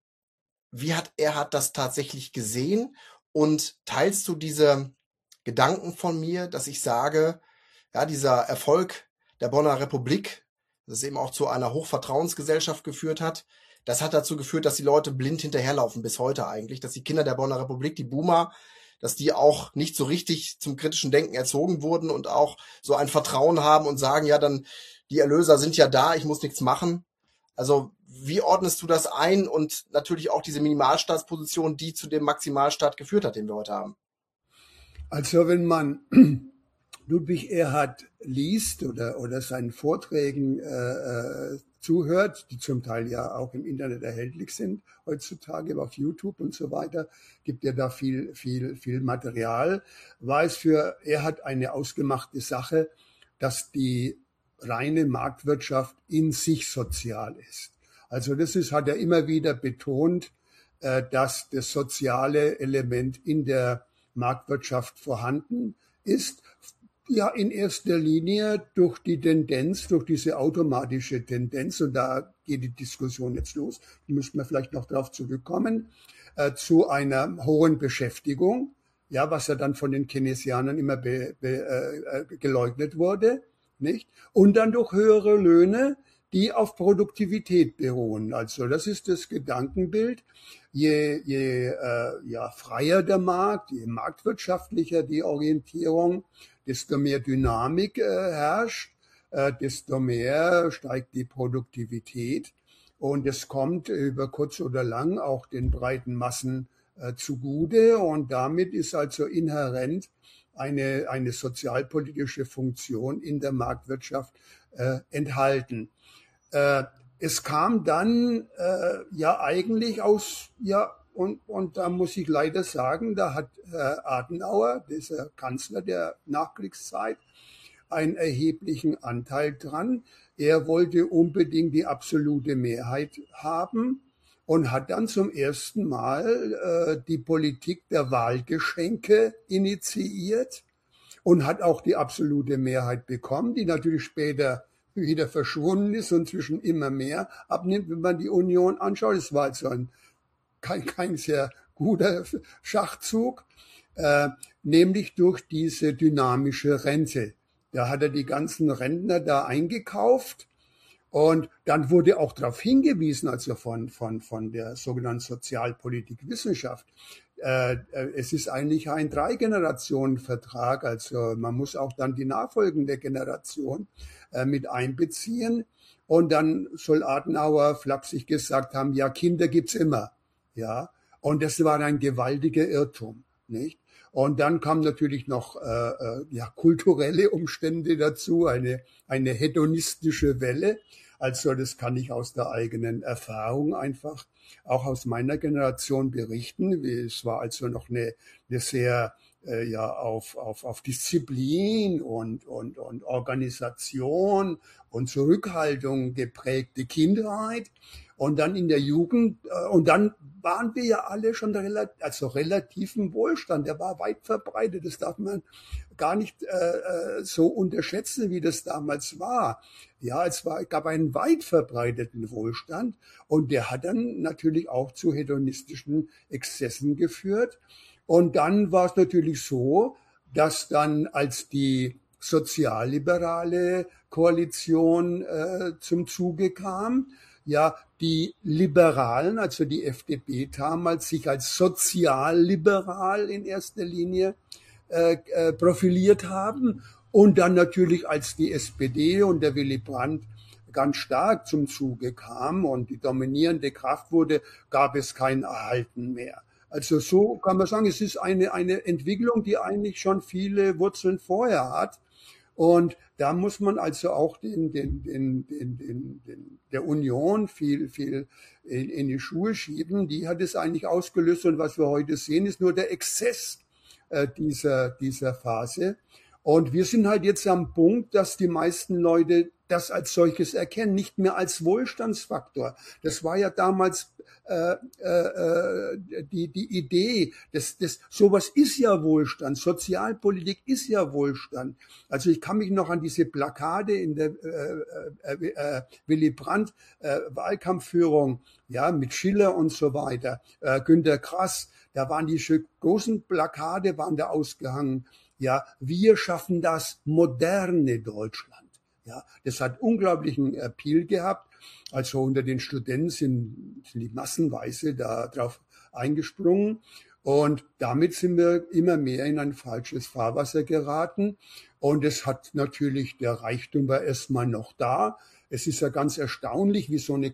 Wie hat Erhard das tatsächlich gesehen? Und teilst du diese Gedanken von mir, dass ich sage, ja, dieser Erfolg der Bonner Republik, das eben auch zu einer Hochvertrauensgesellschaft geführt hat. Das hat dazu geführt, dass die Leute blind hinterherlaufen bis heute eigentlich, dass die Kinder der Bonner Republik, die Boomer, dass die auch nicht so richtig zum kritischen Denken erzogen wurden und auch so ein Vertrauen haben und sagen, ja, dann die Erlöser sind ja da, ich muss nichts machen. Also wie ordnest du das ein und natürlich auch diese Minimalstaatsposition, die zu dem Maximalstaat geführt hat, den wir heute haben?
Also wenn man Ludwig Erhard liest oder, oder seinen Vorträgen äh, zuhört, die zum Teil ja auch im Internet erhältlich sind heutzutage, auf YouTube und so weiter, gibt er da viel, viel, viel Material, war es für Erhard eine ausgemachte Sache, dass die reine Marktwirtschaft in sich sozial ist. Also das ist, hat er immer wieder betont, äh, dass das soziale Element in der Marktwirtschaft vorhanden ist. Ja, in erster Linie durch die Tendenz, durch diese automatische Tendenz, und da geht die Diskussion jetzt los, da müssen wir vielleicht noch darauf zurückkommen, äh, zu einer hohen Beschäftigung, ja, was ja dann von den Keynesianern immer be, be, äh, geleugnet wurde, nicht? Und dann durch höhere Löhne, die auf Produktivität beruhen. Also das ist das Gedankenbild. Je, je äh, ja, freier der Markt, je marktwirtschaftlicher die Orientierung, desto mehr Dynamik äh, herrscht, äh, desto mehr steigt die Produktivität. Und es kommt über kurz oder lang auch den breiten Massen äh, zugute. Und damit ist also inhärent eine, eine sozialpolitische Funktion in der Marktwirtschaft äh, enthalten. Äh, es kam dann äh, ja eigentlich aus, ja, und, und da muss ich leider sagen, da hat äh, Adenauer, dieser Kanzler der Nachkriegszeit, einen erheblichen Anteil dran. Er wollte unbedingt die absolute Mehrheit haben und hat dann zum ersten Mal äh, die Politik der Wahlgeschenke initiiert und hat auch die absolute Mehrheit bekommen, die natürlich später wieder verschwunden ist und zwischen immer mehr abnimmt, wenn man die Union anschaut. Es war also ein, kein, kein sehr guter Schachzug, äh, nämlich durch diese dynamische Rente. Da hat er die ganzen Rentner da eingekauft. Und dann wurde auch darauf hingewiesen, also von, von, von der sogenannten Sozialpolitik-Wissenschaft, äh, es ist eigentlich ein Drei-Generationen-Vertrag, also man muss auch dann die nachfolgende Generation äh, mit einbeziehen. Und dann soll Adenauer flapsig gesagt haben, ja, Kinder gibt's immer, ja. Und das war ein gewaltiger Irrtum, nicht? Und dann kamen natürlich noch äh, ja, kulturelle Umstände dazu, eine, eine hedonistische Welle. Also das kann ich aus der eigenen Erfahrung einfach auch aus meiner Generation berichten. Es war also noch eine, eine sehr äh, ja auf, auf, auf Disziplin und, und, und Organisation und Zurückhaltung geprägte Kindheit. Und dann in der Jugend, äh, und dann waren wir ja alle schon relativ, also relativen Wohlstand. Der war weit verbreitet. Das darf man gar nicht äh, so unterschätzen, wie das damals war. Ja, es war, gab einen weit verbreiteten Wohlstand und der hat dann natürlich auch zu hedonistischen Exzessen geführt. Und dann war es natürlich so, dass dann als die sozialliberale Koalition äh, zum Zuge kam, ja, die Liberalen, also die F D P damals, sich als sozialliberal in erster Linie äh, äh, profiliert haben und dann natürlich als die S P D und der Willy Brandt ganz stark zum Zuge kam und die dominierende Kraft wurde, gab es kein Erhalten mehr. Also so kann man sagen, es ist eine, eine Entwicklung, die eigentlich schon viele Wurzeln vorher hat. Und da muss man also auch den, den, den, den, den, den der Union viel, viel in, in die Schuhe schieben. Die hat es eigentlich ausgelöst und was wir heute sehen, ist nur der Exzess äh, dieser, dieser Phase. Und wir sind halt jetzt am Punkt, dass die meisten Leute das als solches erkennen, nicht mehr als Wohlstandsfaktor. Das war ja damals äh, äh, die die Idee, das das sowas ist ja Wohlstand, Sozialpolitik ist ja Wohlstand. Also ich kann mich noch an diese Plakate in der äh, äh, äh, Willy Brandt äh, Wahlkampfführung, ja, mit Schiller und so weiter, äh, Günter Grass, da waren die großen Plakate waren da ausgehangen. Ja, wir schaffen das moderne Deutschland. Ja, das hat unglaublichen Appeal gehabt. Also unter den Studenten sind, sind die massenweise da drauf eingesprungen. Und damit sind wir immer mehr in ein falsches Fahrwasser geraten. Und es hat natürlich, der Reichtum war erstmal noch da. Es ist ja ganz erstaunlich, wie so eine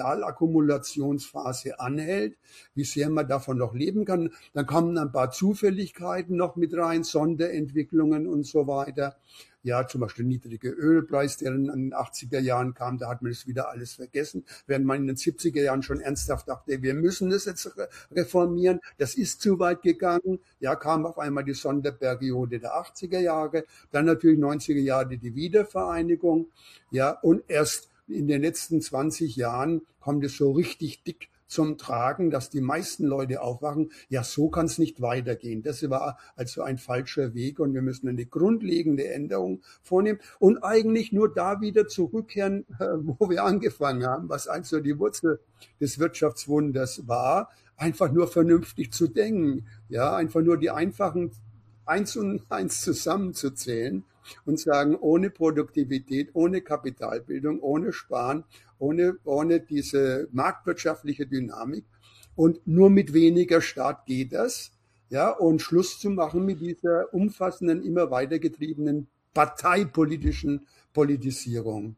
Kapitalakkumulationsphase anhält, wie sehr man davon noch leben kann. Dann kommen ein paar Zufälligkeiten noch mit rein, Sonderentwicklungen und so weiter. Ja, zum Beispiel niedriger Ölpreis, der in den achtziger Jahren kam, da hat man das wieder alles vergessen. Während man in den siebziger Jahren schon ernsthaft dachte, wir müssen das jetzt reformieren, das ist zu weit gegangen. Ja, kam auf einmal die Sonderperiode der achtziger Jahre, dann natürlich neunziger Jahre die Wiedervereinigung. Ja, und erst in den letzten zwanzig Jahren kommt es so richtig dick zum Tragen, dass die meisten Leute aufwachen, ja, so kann es nicht weitergehen. Das war also ein falscher Weg und wir müssen eine grundlegende Änderung vornehmen und eigentlich nur da wieder zurückkehren, wo wir angefangen haben, was also die Wurzel des Wirtschaftswunders war, einfach nur vernünftig zu denken, ja, einfach nur die einfachen Eins und Eins zusammenzuzählen und sagen, ohne Produktivität, ohne Kapitalbildung, ohne Sparen, ohne, ohne diese marktwirtschaftliche Dynamik und nur mit weniger Staat geht das. Ja, und Schluss zu machen mit dieser umfassenden, immer weitergetriebenen parteipolitischen Politisierung.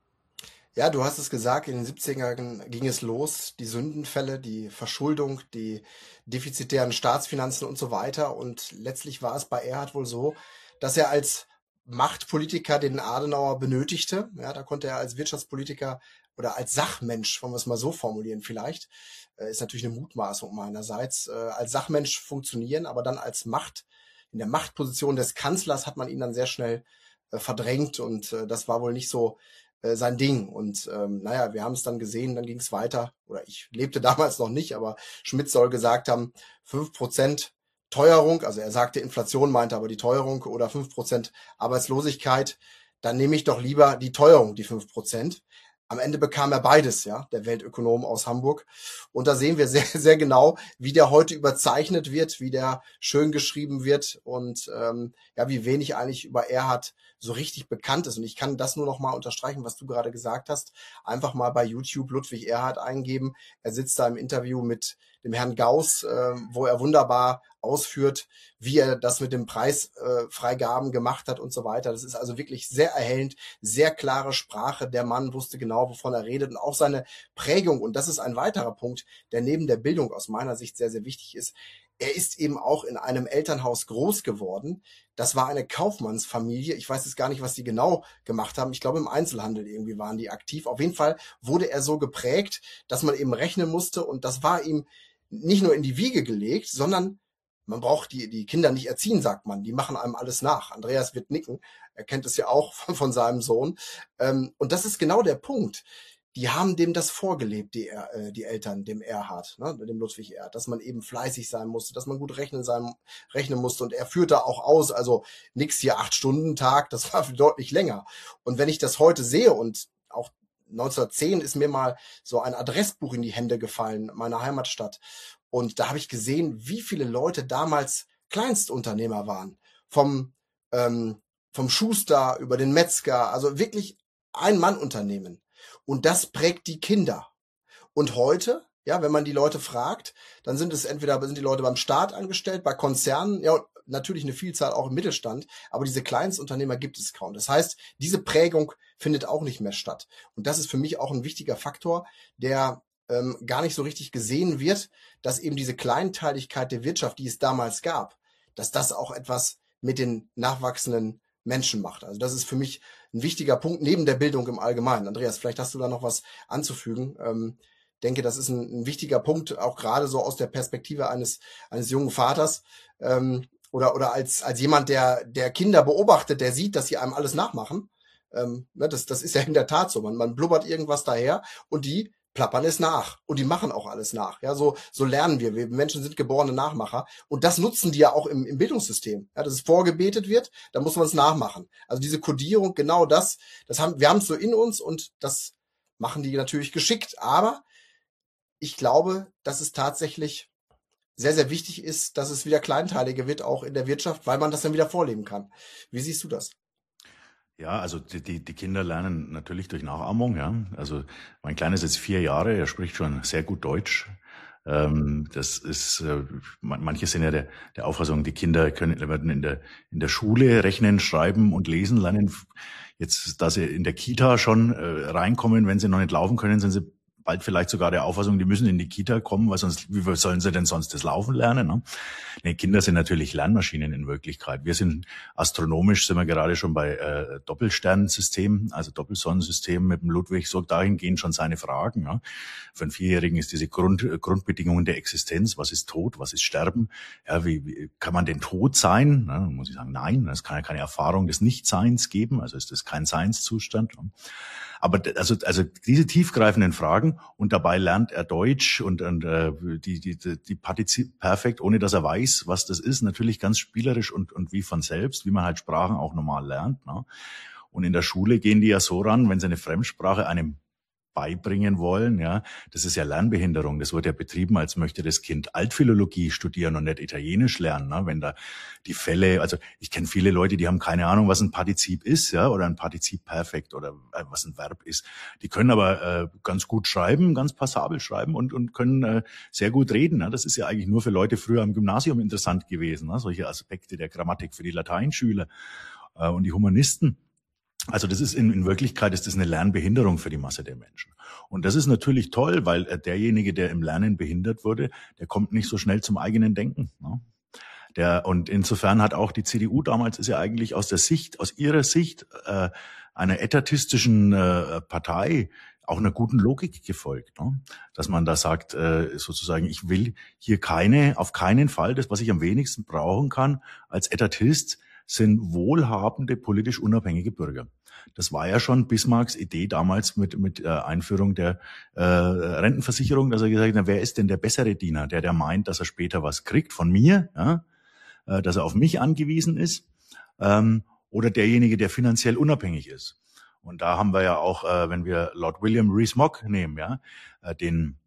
Ja, du hast es gesagt, in den siebzigern ging es los, die Sündenfälle, die Verschuldung, die defizitären Staatsfinanzen und so weiter. Und letztlich war es bei Erhard wohl so, dass er als Machtpolitiker den Adenauer benötigte. Ja, da konnte er als Wirtschaftspolitiker oder als Sachmensch, wollen wir es mal so formulieren vielleicht, äh, ist natürlich eine Mutmaßung meinerseits, äh, als Sachmensch funktionieren, aber dann als Macht, in der Machtposition des Kanzlers hat man ihn dann sehr schnell äh, verdrängt und äh, das war wohl nicht so äh, sein Ding. Und ähm, naja, wir haben es dann gesehen, dann ging es weiter, oder ich lebte damals noch nicht, aber Schmidt soll gesagt haben, fünf Prozent Teuerung, also er sagte Inflation, meinte aber die Teuerung oder fünf Prozent Arbeitslosigkeit, dann nehme ich doch lieber die Teuerung, die fünf Prozent. Am Ende bekam er beides, ja, der Weltökonom aus Hamburg. Und da sehen wir sehr, sehr genau, wie der heute überzeichnet wird, wie der schön geschrieben wird und ähm, ja, wie wenig eigentlich über Erhard so richtig bekannt ist. Und ich kann das nur noch mal unterstreichen, was du gerade gesagt hast. Einfach mal bei YouTube Ludwig Erhard eingeben. Er sitzt da im Interview mit dem Herrn Gauss, äh, wo er wunderbar ausführt, wie er das mit den Preisfreigaben äh, gemacht hat und so weiter. Das ist also wirklich sehr erhellend, sehr klare Sprache. Der Mann wusste genau, wovon er redet und auch seine Prägung. Und das ist ein weiterer Punkt, der neben der Bildung aus meiner Sicht sehr, sehr wichtig ist. Er ist eben auch in einem Elternhaus groß geworden. Das war eine Kaufmannsfamilie. Ich weiß jetzt gar nicht, was die genau gemacht haben. Ich glaube, im Einzelhandel irgendwie waren die aktiv. Auf jeden Fall wurde er so geprägt, dass man eben rechnen musste. Und das war ihm nicht nur in die Wiege gelegt, sondern man braucht die, die Kinder nicht erziehen, sagt man. Die machen einem alles nach. Andreas wird nicken. Er kennt es ja auch von, von seinem Sohn. Ähm, und das ist genau der Punkt. Die haben dem das vorgelebt, die, äh, die Eltern, dem Erhard, ne, dem Ludwig Erhard, dass man eben fleißig sein musste, dass man gut rechnen, sein, rechnen musste. Und er führte auch aus, also nix hier acht Stunden Tag, das war deutlich länger. Und wenn ich das heute sehe und auch neunzehnhundertzehn ist mir mal so ein Adressbuch in die Hände gefallen, meiner Heimatstadt. Und da habe ich gesehen, wie viele Leute damals Kleinstunternehmer waren. Vom, ähm, vom Schuster über den Metzger, also wirklich Ein-Mann-Unternehmen. Und das prägt die Kinder. Und heute, ja, wenn man die Leute fragt, dann sind es entweder sind die Leute beim Staat angestellt, bei Konzernen, ja, natürlich eine Vielzahl auch im Mittelstand, aber diese Kleinstunternehmer gibt es kaum. Das heißt, diese Prägung findet auch nicht mehr statt. Und das ist für mich auch ein wichtiger Faktor, der ähm, gar nicht so richtig gesehen wird, dass eben diese Kleinteiligkeit der Wirtschaft, die es damals gab, dass das auch etwas mit den nachwachsenden Menschen macht. Also das ist für mich ein wichtiger Punkt neben der Bildung im Allgemeinen. Andreas, vielleicht hast du da noch was anzufügen. Ähm, denke, das ist ein, ein wichtiger Punkt, auch gerade so aus der Perspektive eines eines jungen Vaters ähm, oder oder als als jemand, der der Kinder beobachtet, der sieht, dass sie einem alles nachmachen. Ähm, ne, das das ist ja in der Tat so. Man man blubbert irgendwas daher und die plappern es nach und die machen auch alles nach. Ja, so so lernen wir. Wir Menschen sind geborene Nachmacher und das nutzen die ja auch im, im Bildungssystem. Ja, dass es vorgebetet wird, da muss man es nachmachen. Also diese Kodierung, genau das, das haben wir haben es so in uns und das machen die natürlich geschickt. Aber ich glaube, dass es tatsächlich sehr, sehr wichtig ist, dass es wieder kleinteiliger wird, auch in der Wirtschaft, weil man das dann wieder vorleben kann. Wie siehst du das?
Ja, also die, die, die Kinder lernen natürlich durch Nachahmung, ja. Also mein Kleiner ist jetzt vier Jahre, er spricht schon sehr gut Deutsch. Ähm, das ist, äh, manche sind ja der, der Auffassung, die Kinder können werden in der in der Schule rechnen, schreiben und lesen lernen. Jetzt, dass sie in der Kita schon äh, reinkommen, wenn sie noch nicht laufen können, sind sie bald vielleicht sogar der Auffassung, die müssen in die Kita kommen, weil sonst, wie sollen sie denn sonst das Laufen lernen? Ne? Nee, Kinder sind natürlich Lernmaschinen in Wirklichkeit. Wir sind astronomisch, sind wir gerade schon bei äh, Doppelsternensystemen, also Doppelsonnensystemen mit dem Ludwig, so dahingehend schon seine Fragen. Ja. Für einen Vierjährigen ist diese Grund, Grundbedingungen der Existenz, was ist Tod, was ist Sterben, ja, wie, wie kann man denn tot sein? Ne? Muss ich sagen, nein, es kann ja keine Erfahrung des Nichtseins geben, also ist das kein Seinszustand. Ne? Aber also also diese tiefgreifenden Fragen und dabei lernt er Deutsch und, und äh, die die die partizipiert perfekt, ohne dass er weiß, was das ist, natürlich ganz spielerisch und und wie von selbst, wie man halt Sprachen auch normal lernt. Ne? Und in der Schule gehen die ja so ran, wenn sie eine Fremdsprache einem beibringen wollen, ja, das ist ja Lernbehinderung. Das wird ja betrieben, als möchte das Kind Altphilologie studieren und nicht Italienisch lernen, ne? Wenn da die Fälle, also ich kenne viele Leute, die haben keine Ahnung, was ein Partizip ist, ja, oder ein Partizip Perfekt oder äh, was ein Verb ist. Die können aber äh, ganz gut schreiben, ganz passabel schreiben und und können äh, sehr gut reden. Ne? Das ist ja eigentlich nur für Leute früher am Gymnasium interessant gewesen, ne? Solche Aspekte der Grammatik für die Lateinschüler äh, und die Humanisten. Also das ist in, in Wirklichkeit ist das eine Lernbehinderung für die Masse der Menschen. Und das ist natürlich toll, weil äh, derjenige, der im Lernen behindert wurde, der kommt nicht so schnell zum eigenen Denken. Ne? Der, und insofern hat auch die C D U damals, ist ja eigentlich aus der Sicht, aus ihrer Sicht äh, einer etatistischen äh, Partei auch einer guten Logik gefolgt, ne? Dass man da sagt, äh, sozusagen, ich will hier keine, auf keinen Fall, das, was ich am wenigsten brauchen kann als Etatist, sind wohlhabende, politisch unabhängige Bürger. Das war ja schon Bismarcks Idee damals mit mit äh, Einführung der äh, Rentenversicherung, dass er gesagt hat, wer ist denn der bessere Diener? Der, der meint, dass er später was kriegt von mir, ja? äh, dass er auf mich angewiesen ist, ähm, oder derjenige, der finanziell unabhängig ist. Und da haben wir ja auch, äh, wenn wir Lord William Rees-Mogg nehmen, ja, äh, den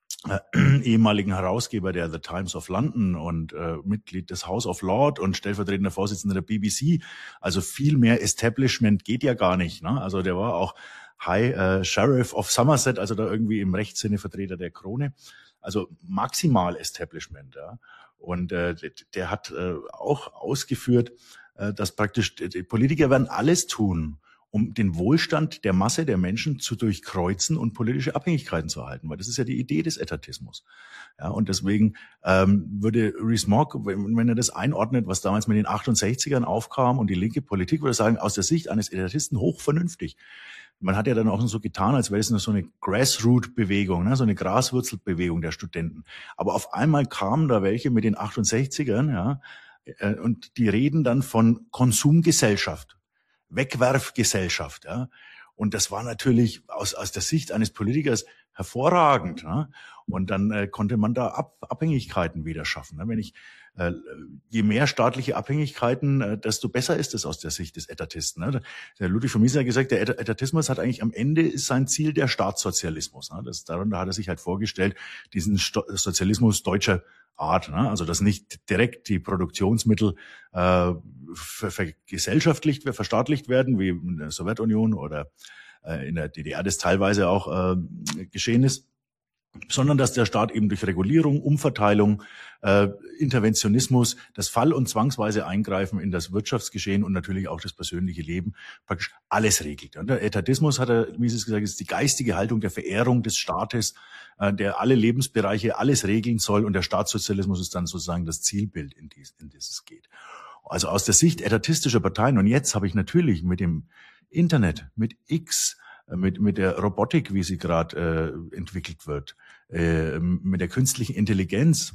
Äh, ehemaligen Herausgeber der The Times of London und äh, Mitglied des House of Lords und stellvertretender Vorsitzender der B B C. Also viel mehr Establishment geht ja gar nicht. Ne? Also der war auch High äh, Sheriff of Somerset, also da irgendwie im Rechtssinne Vertreter der Krone. Also maximal Establishment. Ja? Und äh, der hat äh, auch ausgeführt, äh, dass praktisch die Politiker werden alles tun, um den Wohlstand der Masse der Menschen zu durchkreuzen und politische Abhängigkeiten zu erhalten, weil das ist ja die Idee des Etatismus. Ja, und deswegen ähm, würde Rees-Mogg, wenn, wenn er das einordnet, was damals mit den achtundsechzigern aufkam und die linke Politik, würde er sagen, aus der Sicht eines Etatisten hochvernünftig. Man hat ja dann auch so getan, als wäre es nur so eine Grassroot-Bewegung, ne, so eine Graswurzelbewegung der Studenten. Aber auf einmal kamen da welche mit den achtundsechzigern, ja, äh, und die reden dann von Konsumgesellschaft. Wegwerfgesellschaft, ja. Und das war natürlich aus, aus der Sicht eines Politikers hervorragend, ja. Und dann äh, konnte man da Ab, Abhängigkeiten wieder schaffen. Ne? Wenn ich, äh, je mehr staatliche Abhängigkeiten, äh, desto besser ist es aus der Sicht des Etatisten. Ne? Der Ludwig von Mises hat gesagt, der Etatismus hat eigentlich am Ende ist sein Ziel der Staatssozialismus. Ne? Das, darunter hat er sich halt vorgestellt, diesen Sto- Sozialismus deutscher Art, ne? Also dass nicht direkt die Produktionsmittel äh, vergesellschaftlicht, verstaatlicht werden, wie in der Sowjetunion oder äh, in der D D R das teilweise auch äh, geschehen ist, sondern dass der Staat eben durch Regulierung, Umverteilung, äh, Interventionismus, das Fall- und zwangsweise Eingreifen in das Wirtschaftsgeschehen und natürlich auch das persönliche Leben praktisch alles regelt. Und der Etatismus, hat er, wie Sie es gesagt haben, ist die geistige Haltung der Verehrung des Staates, äh, der alle Lebensbereiche, alles regeln soll, und der Staatssozialismus ist dann sozusagen das Zielbild, in, dies, in das es geht. Also aus der Sicht etatistischer Parteien, und jetzt habe ich natürlich mit dem Internet, mit X, mit mit der Robotik, wie sie gerade äh, entwickelt wird, äh, mit der künstlichen Intelligenz,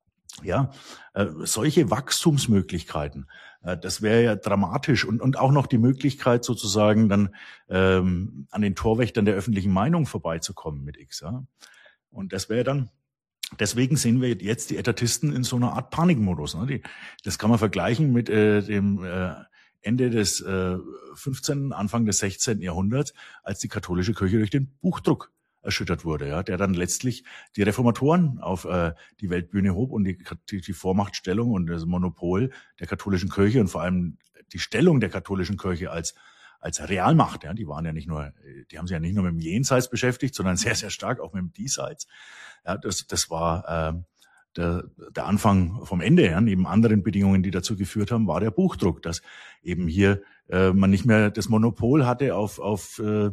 ja, äh, solche Wachstumsmöglichkeiten, äh, das wäre ja dramatisch, und und auch noch die Möglichkeit sozusagen dann ähm, an den Torwächtern der öffentlichen Meinung vorbeizukommen mit X, ja, und das wäre dann. Deswegen sehen wir jetzt die Etatisten in so einer Art Panikmodus. Ne? Die, das kann man vergleichen mit äh, dem äh, Ende des äh, fünfzehnten, Anfang des sechzehnten Jahrhunderts, als die katholische Kirche durch den Buchdruck erschüttert wurde, ja, der dann letztlich die Reformatoren auf äh, die Weltbühne hob und die, die, die Vormachtstellung und das Monopol der katholischen Kirche und vor allem die Stellung der katholischen Kirche als als Realmacht, ja, die waren ja nicht nur, die haben sich ja nicht nur mit dem Jenseits beschäftigt, sondern sehr, sehr stark auch mit dem Diesseits. Ja, das, das war äh, der, der Anfang vom Ende. Ja. Neben anderen Bedingungen, die dazu geführt haben, war der Buchdruck, dass eben hier äh, man nicht mehr das Monopol hatte auf auf äh,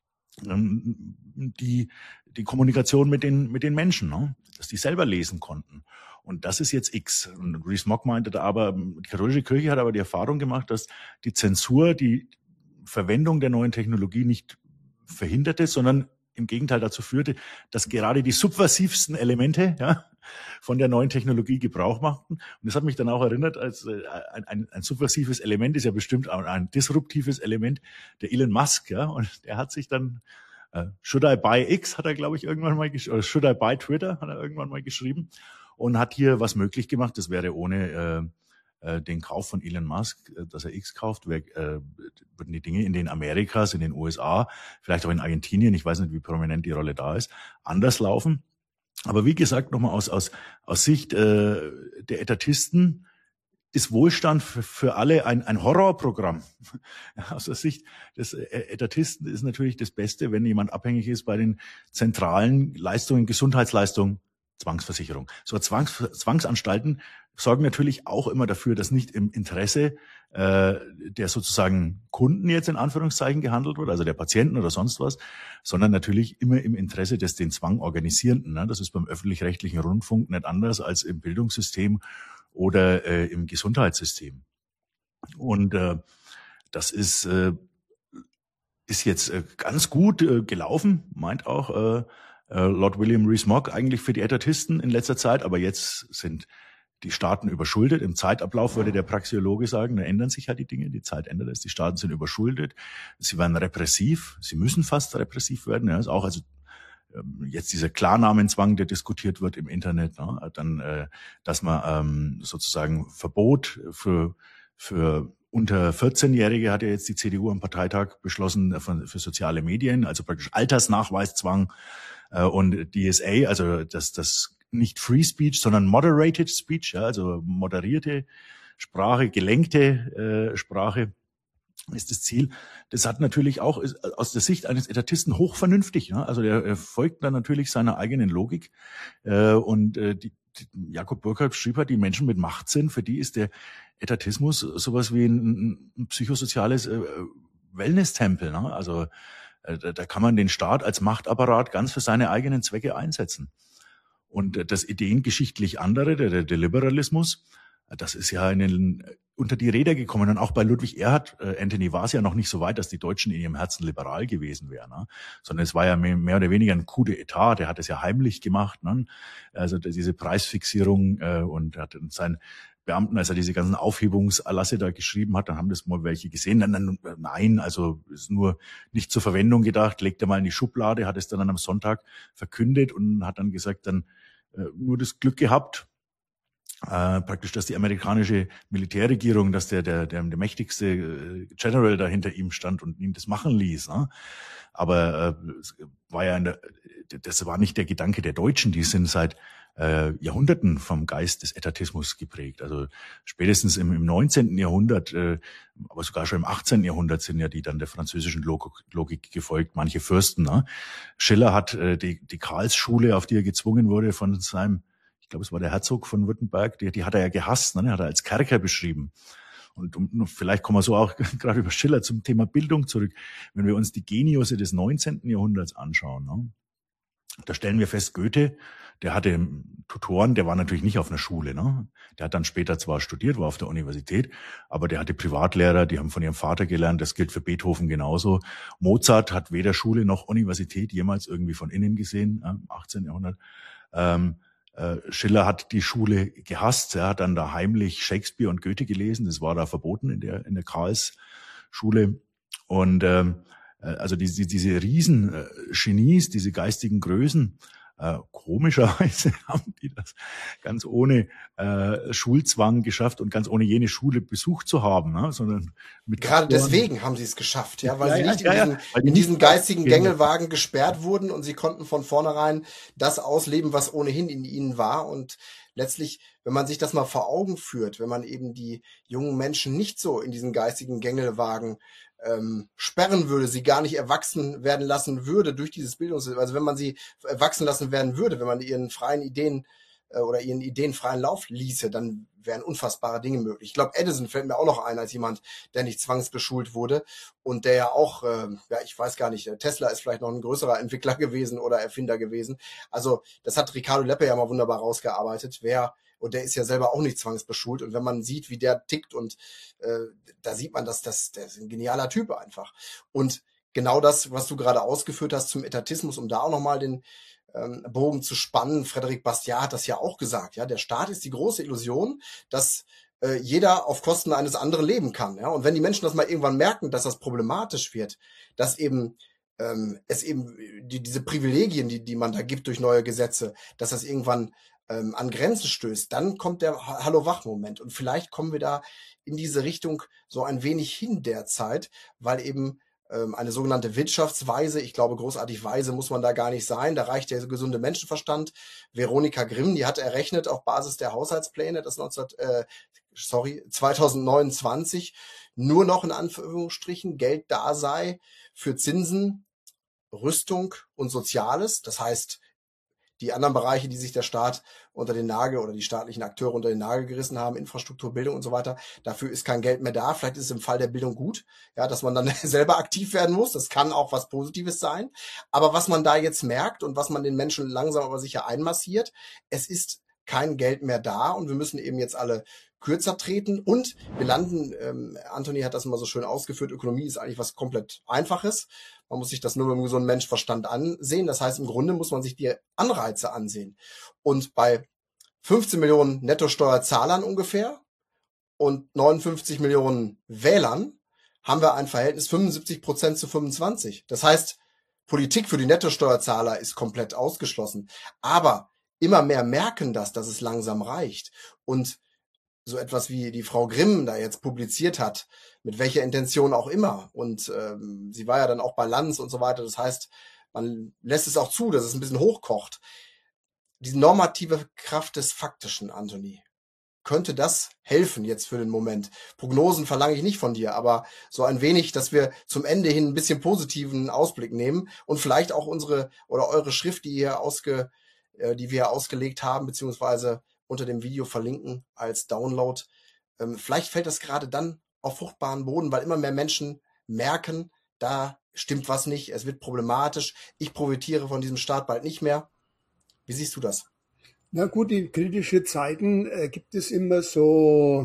die die Kommunikation mit den mit den Menschen, ne? Dass die selber lesen konnten. Und das ist jetzt X. Und Rees-Mogg meinte da aber, die katholische Kirche hat aber die Erfahrung gemacht, dass die Zensur die Verwendung der neuen Technologie nicht verhinderte, sondern im Gegenteil dazu führte, dass gerade die subversivsten Elemente, ja, von der neuen Technologie Gebrauch machten. Und das hat mich dann auch erinnert, als äh, ein, ein, ein subversives Element ist ja bestimmt ein, ein disruptives Element, der Elon Musk, ja, und der hat sich dann äh, Should I buy X, hat er, glaube ich, irgendwann mal geschrieben, oder Should I buy Twitter, hat er irgendwann mal geschrieben, und hat hier was möglich gemacht. Das wäre ohne äh, äh, den Kauf von Elon Musk, äh, dass er X kauft, wär, äh, würden die Dinge in den Amerikas, in den U S A, vielleicht auch in Argentinien, ich weiß nicht, wie prominent die Rolle da ist, anders laufen. Aber wie gesagt, nochmal aus, aus, aus Sicht äh, der Etatisten ist Wohlstand für, für alle ein, ein Horrorprogramm. Aus der Sicht des Etatisten ist natürlich das Beste, wenn jemand abhängig ist bei den zentralen Leistungen, Gesundheitsleistungen, Zwangsversicherung. So Zwangs, Zwangsanstalten sorgen natürlich auch immer dafür, dass nicht im Interesse äh, der sozusagen Kunden jetzt in Anführungszeichen gehandelt wird, also der Patienten oder sonst was, sondern natürlich immer im Interesse des den Zwang Organisierenden. Ne? Das ist beim öffentlich-rechtlichen Rundfunk nicht anders als im Bildungssystem oder äh, im Gesundheitssystem. Und äh, das ist äh, ist jetzt äh, ganz gut äh, gelaufen, meint auch äh, äh, Lord William Rees-Mogg eigentlich für die Etatisten in letzter Zeit, aber jetzt sind die Staaten überschuldet. Im Zeitablauf würde der Praxeologe sagen, da ändern sich halt die Dinge, die Zeit ändert es, die Staaten sind überschuldet, sie werden repressiv, sie müssen fast repressiv werden, ja, ist auch also jetzt dieser Klarnamenzwang, der diskutiert wird im Internet, ne, dann, äh, dass man ähm, sozusagen Verbot für für unter vierzehn-Jährige hat ja jetzt die C D U am Parteitag beschlossen für, für soziale Medien, also praktisch Altersnachweiszwang äh, und D S A, also das das nicht Free Speech, sondern Moderated Speech, ja, also moderierte Sprache, gelenkte äh, Sprache ist das Ziel. Das hat natürlich auch ist aus der Sicht eines Etatisten hochvernünftig. Ne? Also der, er folgt dann natürlich seiner eigenen Logik. Äh, und äh, die, die, Jakob Burckhardt schrieb halt, die Menschen mit Machtsinn, für die ist der Etatismus sowas wie ein, ein psychosoziales äh, Wellness-Tempel. Ne? Also äh, da, da kann man den Staat als Machtapparat ganz für seine eigenen Zwecke einsetzen. Und äh, das ideengeschichtlich andere, der, der, der Liberalismus, das ist ja in den, unter die Räder gekommen. Und auch bei Ludwig Erhard, äh, Anthony, war es ja noch nicht so weit, dass die Deutschen in ihrem Herzen liberal gewesen wären. Ne? Sondern es war ja mehr, mehr oder weniger ein Coup d'État. Der hat es ja heimlich gemacht. Ne? Also diese Preisfixierung äh, und hat seinen Beamten, als er diese ganzen Aufhebungserlasse da geschrieben hat, dann haben das mal welche gesehen. Dann, dann, nein, also ist nur nicht zur Verwendung gedacht. Legt er mal in die Schublade, hat es dann am Sonntag verkündet und hat dann gesagt, dann äh, nur das Glück gehabt, Äh, praktisch, dass die amerikanische Militärregierung, dass der der der, der mächtigste äh, General da hinter ihm stand und ihn das machen ließ. Ne? Aber äh, es war ja in der, das war nicht der Gedanke der Deutschen. Die sind seit äh, Jahrhunderten vom Geist des Etatismus geprägt. Also spätestens im, im neunzehnten Jahrhundert, äh, aber sogar schon im achtzehnten Jahrhundert sind ja die dann der französischen Logik, Logik gefolgt. Manche Fürsten. Ne? Schiller hat äh, die die Karlsschule, auf die er gezwungen wurde von seinem Ich glaube, es war der Herzog von Württemberg, die, die hat er ja gehasst, ne? Die hat er als Kerker beschrieben. Und, und vielleicht kommen wir so auch gerade über Schiller zum Thema Bildung zurück. Wenn wir uns die Geniusse des neunzehnten Jahrhunderts anschauen, ne? Da stellen wir fest, Goethe, der hatte Tutoren, der war natürlich nicht auf einer Schule. Ne? Der hat dann später zwar studiert, war auf der Universität, aber der hatte Privatlehrer, die haben von ihrem Vater gelernt. Das gilt für Beethoven genauso. Mozart hat weder Schule noch Universität jemals irgendwie von innen gesehen, im achtzehnten Jahrhundert. Ähm, Schiller hat die Schule gehasst. Er hat dann da heimlich Shakespeare und Goethe gelesen. Das war da verboten in der in der Karlsschule. Und ähm, also diese diese riesen äh, Genies, diese geistigen Größen, äh, komischerweise haben die das ganz ohne äh, Schulzwang geschafft und ganz ohne jene Schule besucht zu haben, ne? Sondern mit
gerade deswegen haben sie es geschafft, ja, weil
ja,
sie nicht
ja,
in diesen,
ja,
in diesen geistigen
genau.
Gängelwagen gesperrt wurden und sie konnten von vornherein das ausleben, was ohnehin in ihnen war. Und letztlich, wenn man sich das mal vor Augen führt, wenn man eben die jungen Menschen nicht so in diesen geistigen Gängelwagen ähm, sperren würde, sie gar nicht erwachsen werden lassen würde durch dieses Bildungssystem, also wenn man sie erwachsen lassen werden würde, wenn man ihren freien Ideen äh, oder ihren Ideen freien Lauf ließe, dann wären unfassbare Dinge möglich. Ich glaube, Edison fällt mir auch noch ein als jemand, der nicht zwangsbeschult wurde und der ja auch, äh, ja, ich weiß gar nicht, Tesla ist vielleicht noch ein größerer Entwickler gewesen oder Erfinder gewesen. Also das hat Ricardo Leppe ja mal wunderbar rausgearbeitet. Wer Und der ist ja selber auch nicht zwangsbeschult. Und wenn man sieht, wie der tickt, und äh, da sieht man, dass das, der ist ein genialer Typ einfach. Und genau das, was du gerade ausgeführt hast zum Etatismus, um da auch nochmal den ähm, Bogen zu spannen, Frédéric Bastiat hat das ja auch gesagt. Ja, der Staat ist die große Illusion, dass äh, jeder auf Kosten eines anderen leben kann. Ja, und wenn die Menschen das mal irgendwann merken, dass das problematisch wird, dass eben ähm, es eben die, diese Privilegien, die, die man da gibt durch neue Gesetze, dass das irgendwann ähm, an Grenzen stößt, dann kommt der Hallo-Wach-Moment. Und vielleicht kommen wir da in diese Richtung so ein wenig hin derzeit, weil eben ähm, eine sogenannte Wirtschaftsweise, ich glaube, großartig weise muss man da gar nicht sein, da reicht der gesunde Menschenverstand. Veronika Grimm, die hat errechnet auf Basis der Haushaltspläne, dass neunzehn, äh, sorry, zwanzig neunundzwanzig nur noch in Anführungsstrichen Geld da sei für Zinsen, Rüstung und Soziales. Das heißt, die anderen Bereiche, die sich der Staat unter den Nagel oder die staatlichen Akteure unter den Nagel gerissen haben, Infrastruktur, Bildung und so weiter, dafür ist kein Geld mehr da. Vielleicht ist es im Fall der Bildung gut, ja, dass man dann selber aktiv werden muss. Das kann auch was Positives sein. Aber was man da jetzt merkt und was man den Menschen langsam aber sicher einmassiert, es ist kein Geld mehr da und wir müssen eben jetzt alle kürzer treten und wir landen, ähm, Anthony hat das immer so schön ausgeführt, Ökonomie ist eigentlich was komplett Einfaches. Man muss sich das nur mit einem gesunden Menschenverstand ansehen. Das heißt, im Grunde muss man sich die Anreize ansehen. Und bei fünfzehn Millionen Nettosteuerzahlern ungefähr und neunundfünfzig Millionen Wählern haben wir ein Verhältnis fünfundsiebzig Prozent zu fünfundzwanzig. Das heißt, Politik für die Nettosteuerzahler ist komplett ausgeschlossen. Aber immer mehr merken das, dass es langsam reicht. Und so etwas wie die Frau Grimm da jetzt publiziert hat, mit welcher Intention auch immer. Und ähm, sie war ja dann auch bei Lanz und so weiter. Das heißt, man lässt es auch zu, dass es ein bisschen hochkocht. Die normative Kraft des Faktischen, Anthony, könnte das helfen jetzt für den Moment? Prognosen verlange ich nicht von dir, aber so ein wenig, dass wir zum Ende hin ein bisschen positiven Ausblick nehmen und vielleicht auch unsere oder eure Schrift, die ihr ausge, äh, die wir ausgelegt haben, beziehungsweise unter dem Video verlinken als Download. Ähm, vielleicht fällt das gerade dann auf fruchtbaren Boden, weil immer mehr Menschen merken, da stimmt was nicht, es wird problematisch, ich profitiere von diesem Staat bald nicht mehr. Wie siehst du das?
Na gut, in kritische Zeiten äh, gibt es immer so,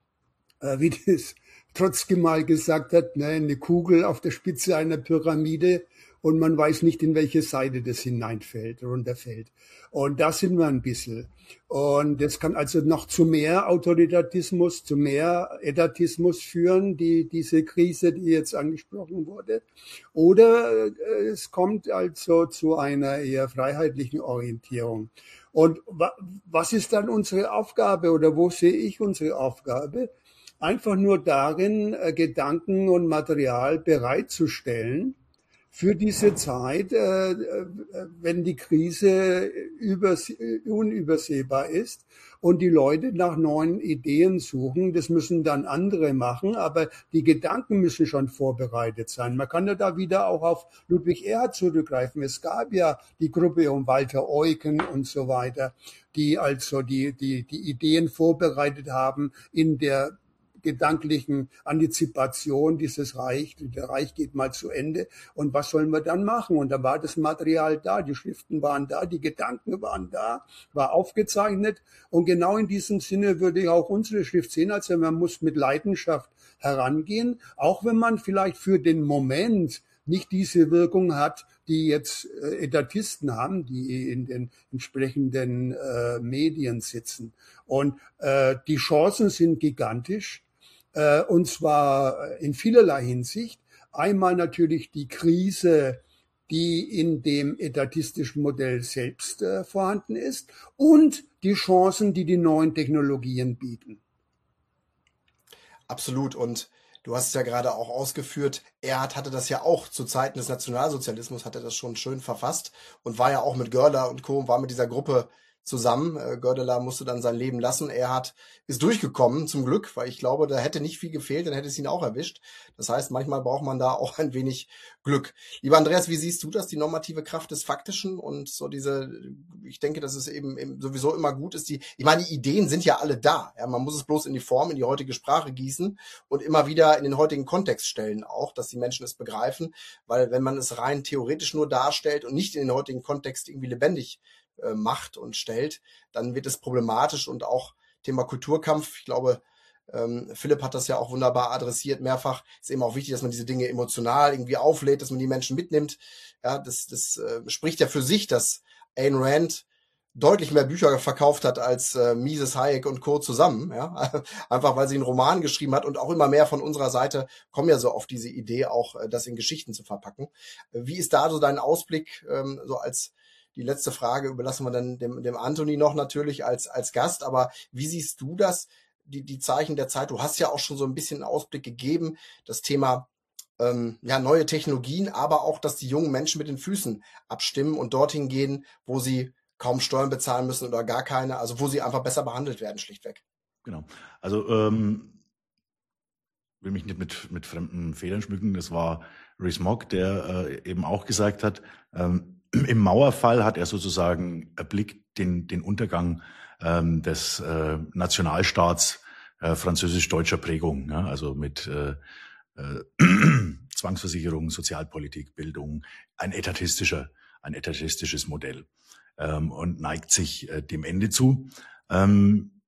äh, wie das Trotzki mal gesagt hat, ne, eine Kugel auf der Spitze einer Pyramide und man weiß nicht, in welche Seite das hineinfällt, runterfällt. Und da sind wir ein bisschen. Und das kann also noch zu mehr Autoritarismus, zu mehr Etatismus führen, die, diese Krise, die jetzt angesprochen wurde. Oder äh, es kommt also zu einer eher freiheitlichen Orientierung. Und wa- was ist dann unsere Aufgabe oder wo sehe ich unsere Aufgabe? Einfach nur darin, äh, Gedanken und Material bereitzustellen für diese Zeit, äh, äh, wenn die Krise übers- unübersehbar ist und die Leute nach neuen Ideen suchen. Das müssen dann andere machen, aber die Gedanken müssen schon vorbereitet sein. Man kann ja da wieder auch auf Ludwig Erhard zurückgreifen. Es gab ja die Gruppe um Walter Eucken und so weiter, die also die, die, die Ideen vorbereitet haben in der gedanklichen Antizipation dieses Reich. Der Reich geht mal zu Ende. Und was sollen wir dann machen? Und da war das Material da, die Schriften waren da, die Gedanken waren da, war aufgezeichnet. Und genau in diesem Sinne würde ich auch unsere Schrift sehen. Also man muss mit Leidenschaft herangehen, auch wenn man vielleicht für den Moment nicht diese Wirkung hat, die jetzt äh, Etatisten haben, die in den entsprechenden äh, Medien sitzen. Und äh, die Chancen sind gigantisch. Und zwar in vielerlei Hinsicht. Einmal natürlich die Krise, die in dem etatistischen Modell selbst äh, vorhanden ist und die Chancen, die die neuen Technologien bieten.
Absolut. Und du hast es ja gerade auch ausgeführt, Erhard hatte das ja auch zu Zeiten des Nationalsozialismus, hat er das schon schön verfasst und war ja auch mit Görler und Co., war mit dieser Gruppe zusammen. Äh, Gördeler musste dann sein Leben lassen. Erhard ist durchgekommen, zum Glück, weil ich glaube, da hätte nicht viel gefehlt, dann hätte es ihn auch erwischt. Das heißt, manchmal braucht man da auch ein wenig Glück. Lieber Andreas, wie siehst du das, die normative Kraft des Faktischen und so diese, ich denke, dass es eben, eben sowieso immer gut ist, die, ich meine, die Ideen sind ja alle da. Ja, man muss es bloß in die Form, in die heutige Sprache gießen und immer wieder in den heutigen Kontext stellen auch, dass die Menschen es begreifen, weil wenn man es rein theoretisch nur darstellt und nicht in den heutigen Kontext irgendwie lebendig macht und stellt, dann wird es problematisch und auch Thema Kulturkampf, ich glaube, ähm, Philipp hat das ja auch wunderbar adressiert mehrfach, ist eben auch wichtig, dass man diese Dinge emotional irgendwie auflädt, dass man die Menschen mitnimmt. Ja, das, das äh, spricht ja für sich, dass Ayn Rand deutlich mehr Bücher verkauft hat als äh, Mises, Hayek und Co. zusammen, ja, einfach weil sie einen Roman geschrieben hat und auch immer mehr von unserer Seite kommen ja so auf diese Idee auch, äh, das in Geschichten zu verpacken. Wie ist da so dein Ausblick, ähm, so als die letzte Frage überlassen wir dann dem, dem Anthony noch natürlich als, als Gast. Aber wie siehst du das, die, die Zeichen der Zeit? Du hast ja auch schon so ein bisschen einen Ausblick gegeben, das Thema ähm, ja, neue Technologien, aber auch, dass die jungen Menschen mit den Füßen abstimmen und dorthin gehen, wo sie kaum Steuern bezahlen müssen oder gar keine, also wo sie einfach besser behandelt werden, schlichtweg.
Genau. Also ähm, will mich nicht mit, mit fremden Federn schmücken. Das war Rees-Mogg, der äh, eben auch gesagt hat, ähm, im Mauerfall hat er sozusagen erblickt den, den Untergang ähm, des äh, Nationalstaats äh, französisch-deutscher Prägung, ja? Also mit äh, äh, Zwangsversicherung, Sozialpolitik, Bildung, ein etatistischer, ein etatistisches Modell ähm, und neigt sich äh, dem Ende zu. Ähm,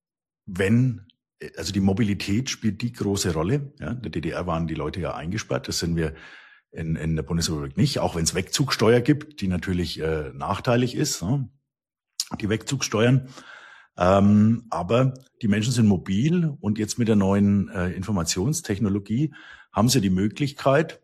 wenn Also die Mobilität spielt die große Rolle. Ja, in der D D R waren die Leute ja eingesperrt. Das sind wir in, in der Bundesrepublik nicht, auch wenn es Wegzugsteuer gibt, die natürlich äh, nachteilig ist, ne? Die Wegzugsteuern. Ähm, aber die Menschen sind mobil und jetzt mit der neuen äh, Informationstechnologie haben sie die Möglichkeit,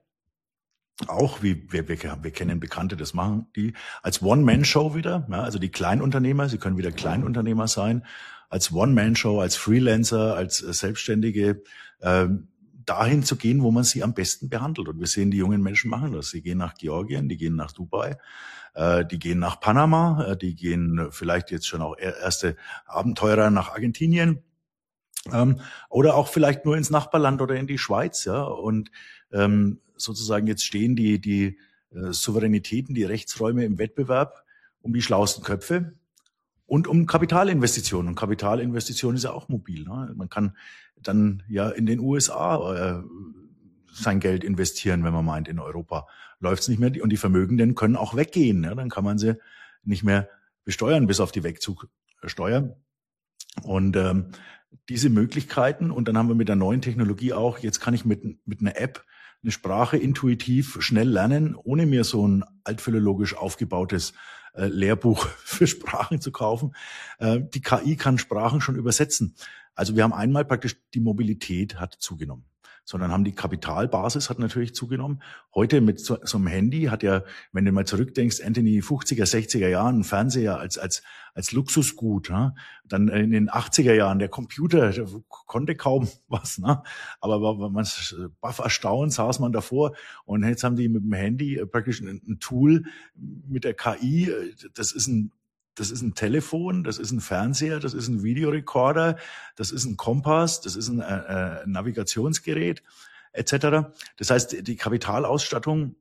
auch wie wir, wir, wir kennen Bekannte, das machen die, als One-Man-Show wieder, ja, also die Kleinunternehmer, sie können wieder Kleinunternehmer sein, als One-Man-Show, als Freelancer, als äh, Selbstständige, äh, dahin zu gehen, wo man sie am besten behandelt. Und wir sehen, die jungen Menschen machen das. Sie gehen nach Georgien, die gehen nach Dubai, äh, die gehen nach Panama, äh, die gehen vielleicht jetzt schon auch erste Abenteurer nach Argentinien, ähm, oder auch vielleicht nur ins Nachbarland oder in die Schweiz, ja. Und ähm, sozusagen jetzt stehen die die äh, Souveränitäten, die Rechtsräume im Wettbewerb um die schlauesten Köpfe. Und um Kapitalinvestitionen. Und Kapitalinvestitionen ist ja auch mobil. Ne? Man kann dann ja in den U S A äh, sein Geld investieren, wenn man meint, in Europa läuft's nicht mehr. Und die Vermögenden können auch weggehen. Ne? Dann kann man sie nicht mehr besteuern, bis auf die Wegzugsteuer. Und ähm, diese Möglichkeiten, und dann haben wir mit der neuen Technologie auch, jetzt kann ich mit, mit einer App eine Sprache intuitiv schnell lernen, ohne mir so ein altphilologisch aufgebautes äh, Lehrbuch für Sprachen zu kaufen. Äh, die K I kann Sprachen schon übersetzen. Also wir haben einmal praktisch, die Mobilität hat zugenommen, sondern haben die Kapitalbasis hat natürlich zugenommen. Heute mit so, so einem Handy hat ja, wenn du mal zurückdenkst, Anthony, fünfziger, sechziger Jahren, ein Fernseher als als als Luxusgut, ne? Dann in den achtziger Jahren der Computer, der konnte kaum was, ne? Aber war man baff erstaunt, saß man davor, und jetzt haben die mit dem Handy praktisch ein, ein Tool mit der K I. Das ist ein Das ist ein Telefon, das ist ein Fernseher, das ist ein Videorekorder, das ist ein Kompass, das ist ein äh, Navigationsgerät et cetera. Das heißt, die Kapitalausstattung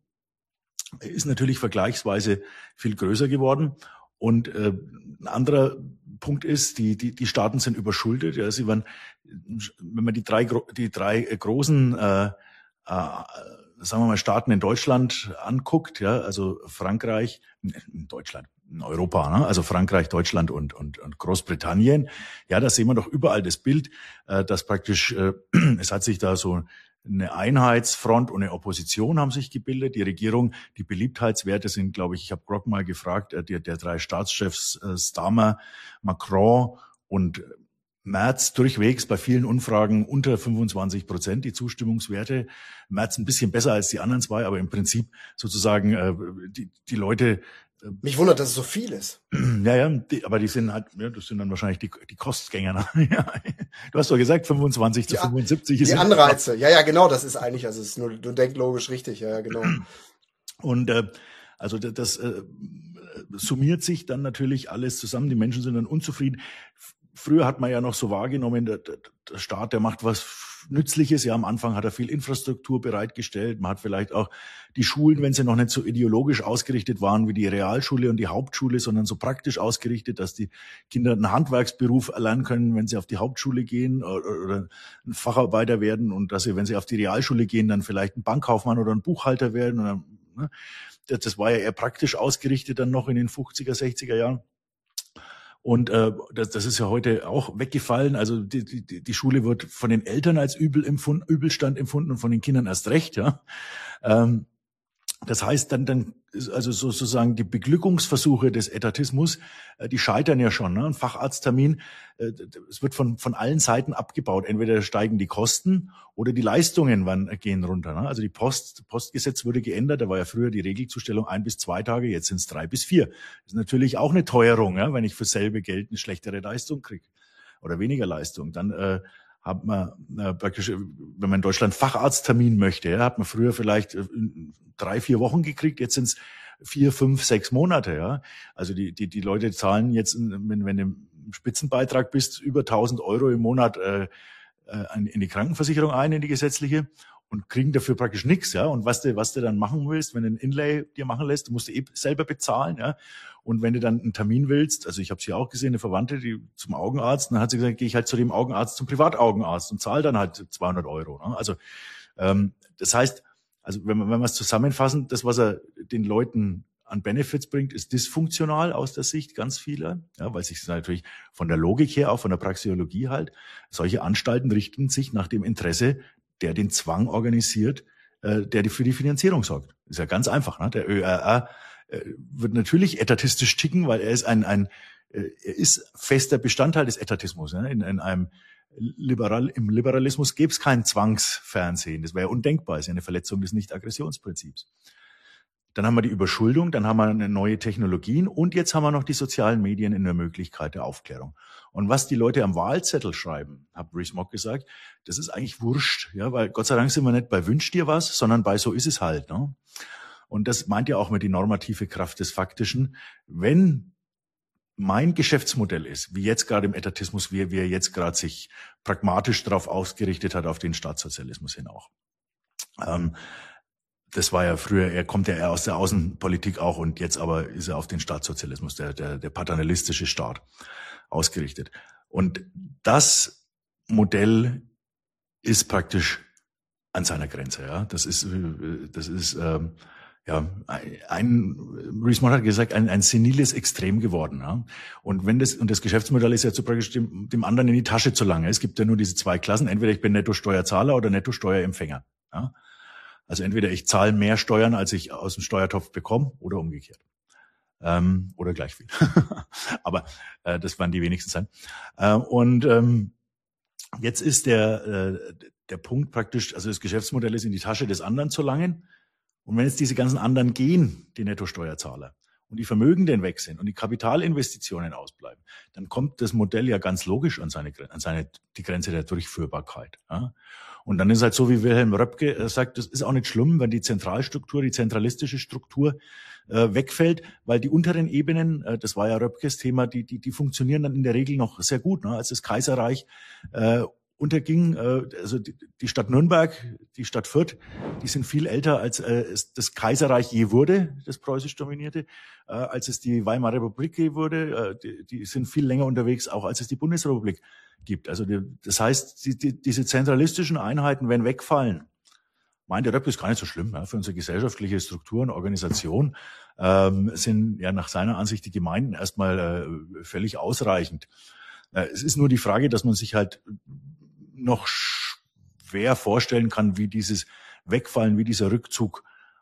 ist natürlich vergleichsweise viel größer geworden. Und äh, ein anderer Punkt ist, die die die Staaten sind überschuldet. Ja, sie waren, wenn man die drei die drei großen äh, äh, sagen wir mal Staaten in Deutschland anguckt, ja, also Frankreich, in Deutschland, in Europa, ne? Also Frankreich, Deutschland und, und, und Großbritannien. Ja, da sehen wir doch überall das Bild, äh, dass praktisch, äh, es hat sich da so eine Einheitsfront und eine Opposition haben sich gebildet. Die Regierung, die Beliebtheitswerte sind, glaube ich, ich habe Grog mal gefragt, äh, der, der drei Staatschefs, äh, Starmer, Macron und Merz durchwegs bei vielen Umfragen unter fünfundzwanzig Prozent die Zustimmungswerte. Merz ein bisschen besser als die anderen zwei, aber im Prinzip sozusagen äh, die, die Leute.
Äh, Mich wundert, dass es so viel ist.
Ja, ja, die, aber die sind halt, ja, das sind dann wahrscheinlich die, die Kostgänger. Ne? Ja. Du hast doch gesagt, fünfundzwanzig zu fünfundsiebzig ist
die Anreize. Ja, ja, genau, das ist eigentlich, also es ist nur, du denkst logisch richtig, ja, genau.
Und äh, also das, das äh, summiert sich dann natürlich alles zusammen. Die Menschen sind dann unzufrieden. Früher hat man ja noch so wahrgenommen, der, der, der Staat, der macht was Nützliches. Ja, am Anfang hat er viel Infrastruktur bereitgestellt. Man hat vielleicht auch die Schulen, wenn sie noch nicht so ideologisch ausgerichtet waren wie die Realschule und die Hauptschule, sondern so praktisch ausgerichtet, dass die Kinder einen Handwerksberuf erlernen können, wenn sie auf die Hauptschule gehen, oder, oder ein Facharbeiter werden, und dass sie, wenn sie auf die Realschule gehen, dann vielleicht ein Bankkaufmann oder ein Buchhalter werden. Oder, ne? das, das war ja eher praktisch ausgerichtet dann noch in den fünfziger, sechziger Jahren. Und äh, das, das ist ja heute auch weggefallen. Also die, die, die Schule wird von den Eltern als Übel empfunden, Übelstand empfunden und von den Kindern erst recht. Ja. Ähm, Das heißt, dann, dann, also sozusagen die Beglückungsversuche des Etatismus, äh, die scheitern ja schon. Ne? Ein Facharzttermin, äh, es wird von von allen Seiten abgebaut. Entweder steigen die Kosten oder die Leistungen wann, gehen runter. Ne? Also die Post, Postgesetz wurde geändert. Da war ja früher die Regelzustellung ein bis zwei Tage, jetzt sind es drei bis vier. Das ist natürlich auch eine Teuerung, ja? Wenn ich für selbe Geld eine schlechtere Leistung kriege oder weniger Leistung. Dann äh, hat man äh, praktisch, wenn man in Deutschland Facharzttermin möchte, ja, hat man früher vielleicht äh, drei, vier Wochen gekriegt, jetzt sind es vier, fünf, sechs Monate. Ja. Also die die die Leute zahlen jetzt, wenn, wenn du im Spitzenbeitrag bist, über tausend Euro im Monat äh, äh, in die Krankenversicherung ein, in die gesetzliche, und kriegen dafür praktisch nichts. Ja. Und was du was du dann machen willst, wenn du ein Inlay dir machen lässt, du musst du eh selber bezahlen. Ja. Und wenn du dann einen Termin willst, also ich habe es hier auch gesehen, eine Verwandte, die zum Augenarzt, dann hat sie gesagt, gehe ich halt zu dem Augenarzt, zum Privataugenarzt und zahle dann halt zweihundert Euro. Ne? Also ähm, das heißt, also wenn man wenn wir es zusammenfassen, das, was er den Leuten an Benefits bringt, ist dysfunktional aus der Sicht ganz vieler, ja, weil sich natürlich von der Logik her, auch von der Praxeologie halt, solche Anstalten richten sich nach dem Interesse, der den Zwang organisiert, äh, der die für die Finanzierung sorgt. Ist ja ganz einfach. Ne? Der Ö R R wird natürlich etatistisch ticken, weil er ist ein, ein er ist fester Bestandteil des Etatismus. Ne? In, in einem Liberal, im Liberalismus gäbe es kein Zwangsfernsehen. Das wäre ja undenkbar. Das ist ja eine Verletzung des Nicht-Aggressionsprinzips. Dann haben wir die Überschuldung, dann haben wir eine neue Technologien und jetzt haben wir noch die sozialen Medien in der Möglichkeit der Aufklärung. Und was die Leute am Wahlzettel schreiben, hat Rees-Mogg gesagt, das ist eigentlich wurscht, ja, weil Gott sei Dank sind wir nicht bei Wünsch dir was, sondern bei so ist es halt. Ne? Und das meint ja auch mit die normative Kraft des Faktischen. Wenn mein Geschäftsmodell ist, wie jetzt gerade im Etatismus, wie, wie er jetzt gerade sich pragmatisch darauf ausgerichtet hat, auf den Staatssozialismus hin auch. Ähm, das war ja früher, er kommt ja eher aus der Außenpolitik auch und jetzt aber ist er auf den Staatssozialismus, der, der, der paternalistische Staat, ausgerichtet. Und das Modell ist praktisch an seiner Grenze, ja. Das ist, das ist, ähm, ja, ein, Rees-Mogg hat gesagt, ein, ein seniles Extrem geworden. Ja? Und wenn das, und das Geschäftsmodell ist ja zu praktisch dem, dem anderen in die Tasche zu lange. Es gibt ja nur diese zwei Klassen. Entweder ich bin Netto-Steuerzahler oder Netto-Steuerempfänger. Ja? Also entweder ich zahle mehr Steuern, als ich aus dem Steuertopf bekomme, oder umgekehrt. Ähm, oder gleich viel. Aber äh, das waren die wenigsten sein. Äh, und ähm, jetzt ist der, äh, der Punkt praktisch, also das Geschäftsmodell ist in die Tasche des anderen zu langen. Und wenn jetzt diese ganzen anderen gehen, die Nettosteuerzahler, und die Vermögenden weg sind und die Kapitalinvestitionen ausbleiben, dann kommt das Modell ja ganz logisch an seine, an seine die Grenze der Durchführbarkeit. Ja? Und dann ist halt so, wie Wilhelm Röpke sagt, das ist auch nicht schlimm, wenn die Zentralstruktur, die zentralistische Struktur äh, wegfällt, weil die unteren Ebenen, äh, das war ja Röpkes Thema, die, die, die funktionieren dann in der Regel noch sehr gut. Ne? Als das Kaiserreich äh, unterging, äh, also die, die Stadt Nürnberg, die Stadt Fürth, die sind viel älter, als äh, es das Kaiserreich je wurde, das preußisch dominierte, äh, als es die Weimarer Republik je wurde. Äh, die, die sind viel länger unterwegs, auch als es die Bundesrepublik gibt. Also die, das heißt, die, die, diese zentralistischen Einheiten werden wegfallen. Meint der Röpke, ist gar nicht so schlimm. Ja, für unsere gesellschaftliche Struktur und Organisation ähm, sind ja nach seiner Ansicht die Gemeinden erstmal äh, völlig ausreichend. Äh, es ist nur die Frage, dass man sich halt noch schwer vorstellen kann, wie dieses Wegfallen, wie dieser Rückzug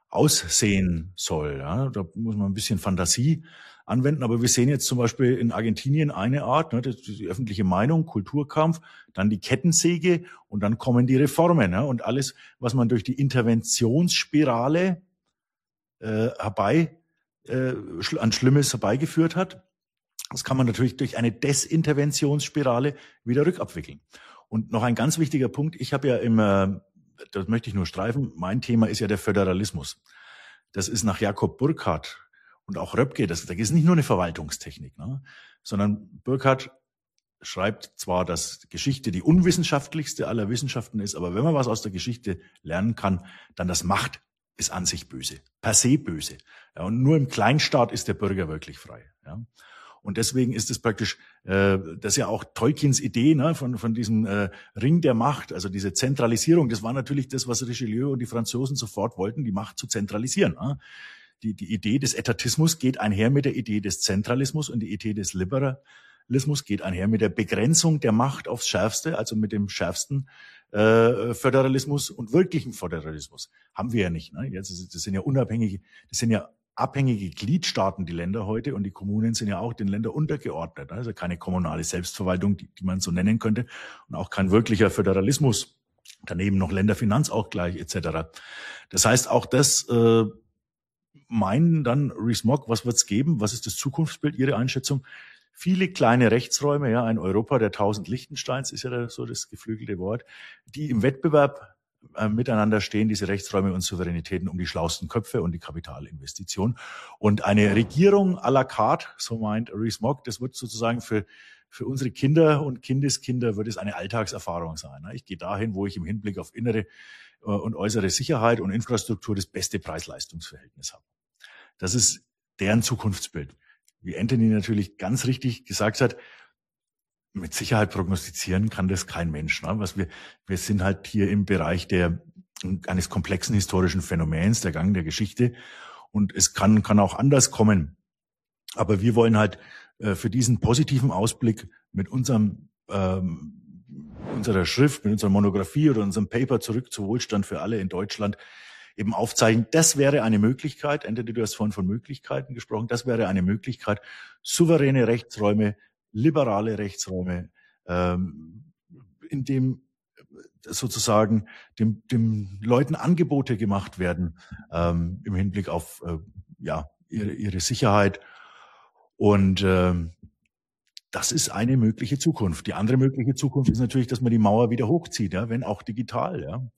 aussehen soll. Ja, da muss man ein bisschen Fantasie anwenden. Aber wir sehen jetzt zum Beispiel in Argentinien eine Art, ne, das ist die öffentliche Meinung, Kulturkampf, dann die Kettensäge und dann kommen die Reformen. Ne, und alles, was man durch die Interventionsspirale äh, herbei äh, an Schlimmes herbeigeführt hat, das kann man natürlich durch eine Desinterventionsspirale wieder rückabwickeln. Und noch ein ganz wichtiger Punkt, ich habe ja immer, das möchte ich nur streifen, mein Thema ist ja der Föderalismus. Das ist nach Jakob Burckhardt und auch Röpke, das, das ist nicht nur eine Verwaltungstechnik, ne, sondern Burckhardt schreibt zwar, dass Geschichte die unwissenschaftlichste aller Wissenschaften ist, aber wenn man was aus der Geschichte lernen kann, dann das Macht ist an sich böse, per se böse. Ja, und nur im Kleinstaat ist der Bürger wirklich frei. Ja. Und deswegen ist es praktisch, äh, das ist ja auch Tolkiens Idee, ne, von von diesem äh, Ring der Macht, also diese Zentralisierung. Das war natürlich das, was Richelieu und die Franzosen sofort wollten, die Macht zu zentralisieren. Ne. Die die Idee des Etatismus geht einher mit der Idee des Zentralismus und die Idee des Liberalismus geht einher mit der Begrenzung der Macht aufs Schärfste, also mit dem schärfsten äh, Föderalismus und wirklichen Föderalismus haben wir ja nicht. Ne? Jetzt, das sind ja unabhängige, das sind ja abhängige Gliedstaaten, die Länder heute, und die Kommunen sind ja auch den Ländern untergeordnet. Also keine kommunale Selbstverwaltung, die, die man so nennen könnte, und auch kein wirklicher Föderalismus. Daneben noch Länderfinanzausgleich et cetera. Das heißt, auch das äh, meinen dann Rees-Mogg, was wird's geben? Was ist das Zukunftsbild, Ihre Einschätzung? Viele kleine Rechtsräume, ja, ein Europa der tausend Liechtensteins ist ja so das geflügelte Wort, die im Wettbewerb äh, miteinander stehen, diese Rechtsräume und Souveränitäten, um die schlausten Köpfe und die Kapitalinvestition. Und eine Regierung à la carte, so meint Rees-Mogg, das wird sozusagen für für unsere Kinder und Kindeskinder wird es eine Alltagserfahrung sein. Ich gehe dahin, wo ich im Hinblick auf innere und äußere Sicherheit und Infrastruktur das beste Preis-Leistungs-Verhältnis habe. Das ist deren Zukunftsbild. Wie Anthony natürlich ganz richtig gesagt hat, mit Sicherheit prognostizieren kann das kein Mensch. Ne? Was wir, wir sind halt hier im Bereich der, eines komplexen historischen Phänomens, der Gang der Geschichte. Und es kann, kann auch anders kommen. Aber wir wollen halt äh, für diesen positiven Ausblick mit unserem, ähm, unserer Schrift, mit unserer Monographie oder unserem Paper Zurück zu Wohlstand für alle in Deutschland eben aufzeigen, das wäre eine Möglichkeit, Anthony, du hast vorhin von Möglichkeiten gesprochen, das wäre eine Möglichkeit, souveräne Rechtsräume, liberale Rechtsräume, ähm, in dem sozusagen dem, dem Leuten Angebote gemacht werden ähm, im Hinblick auf äh, ja ihre, ihre Sicherheit. Und ähm, das ist eine mögliche Zukunft. Die andere mögliche Zukunft ist natürlich, dass man die Mauer wieder hochzieht, ja, wenn auch digital, ja.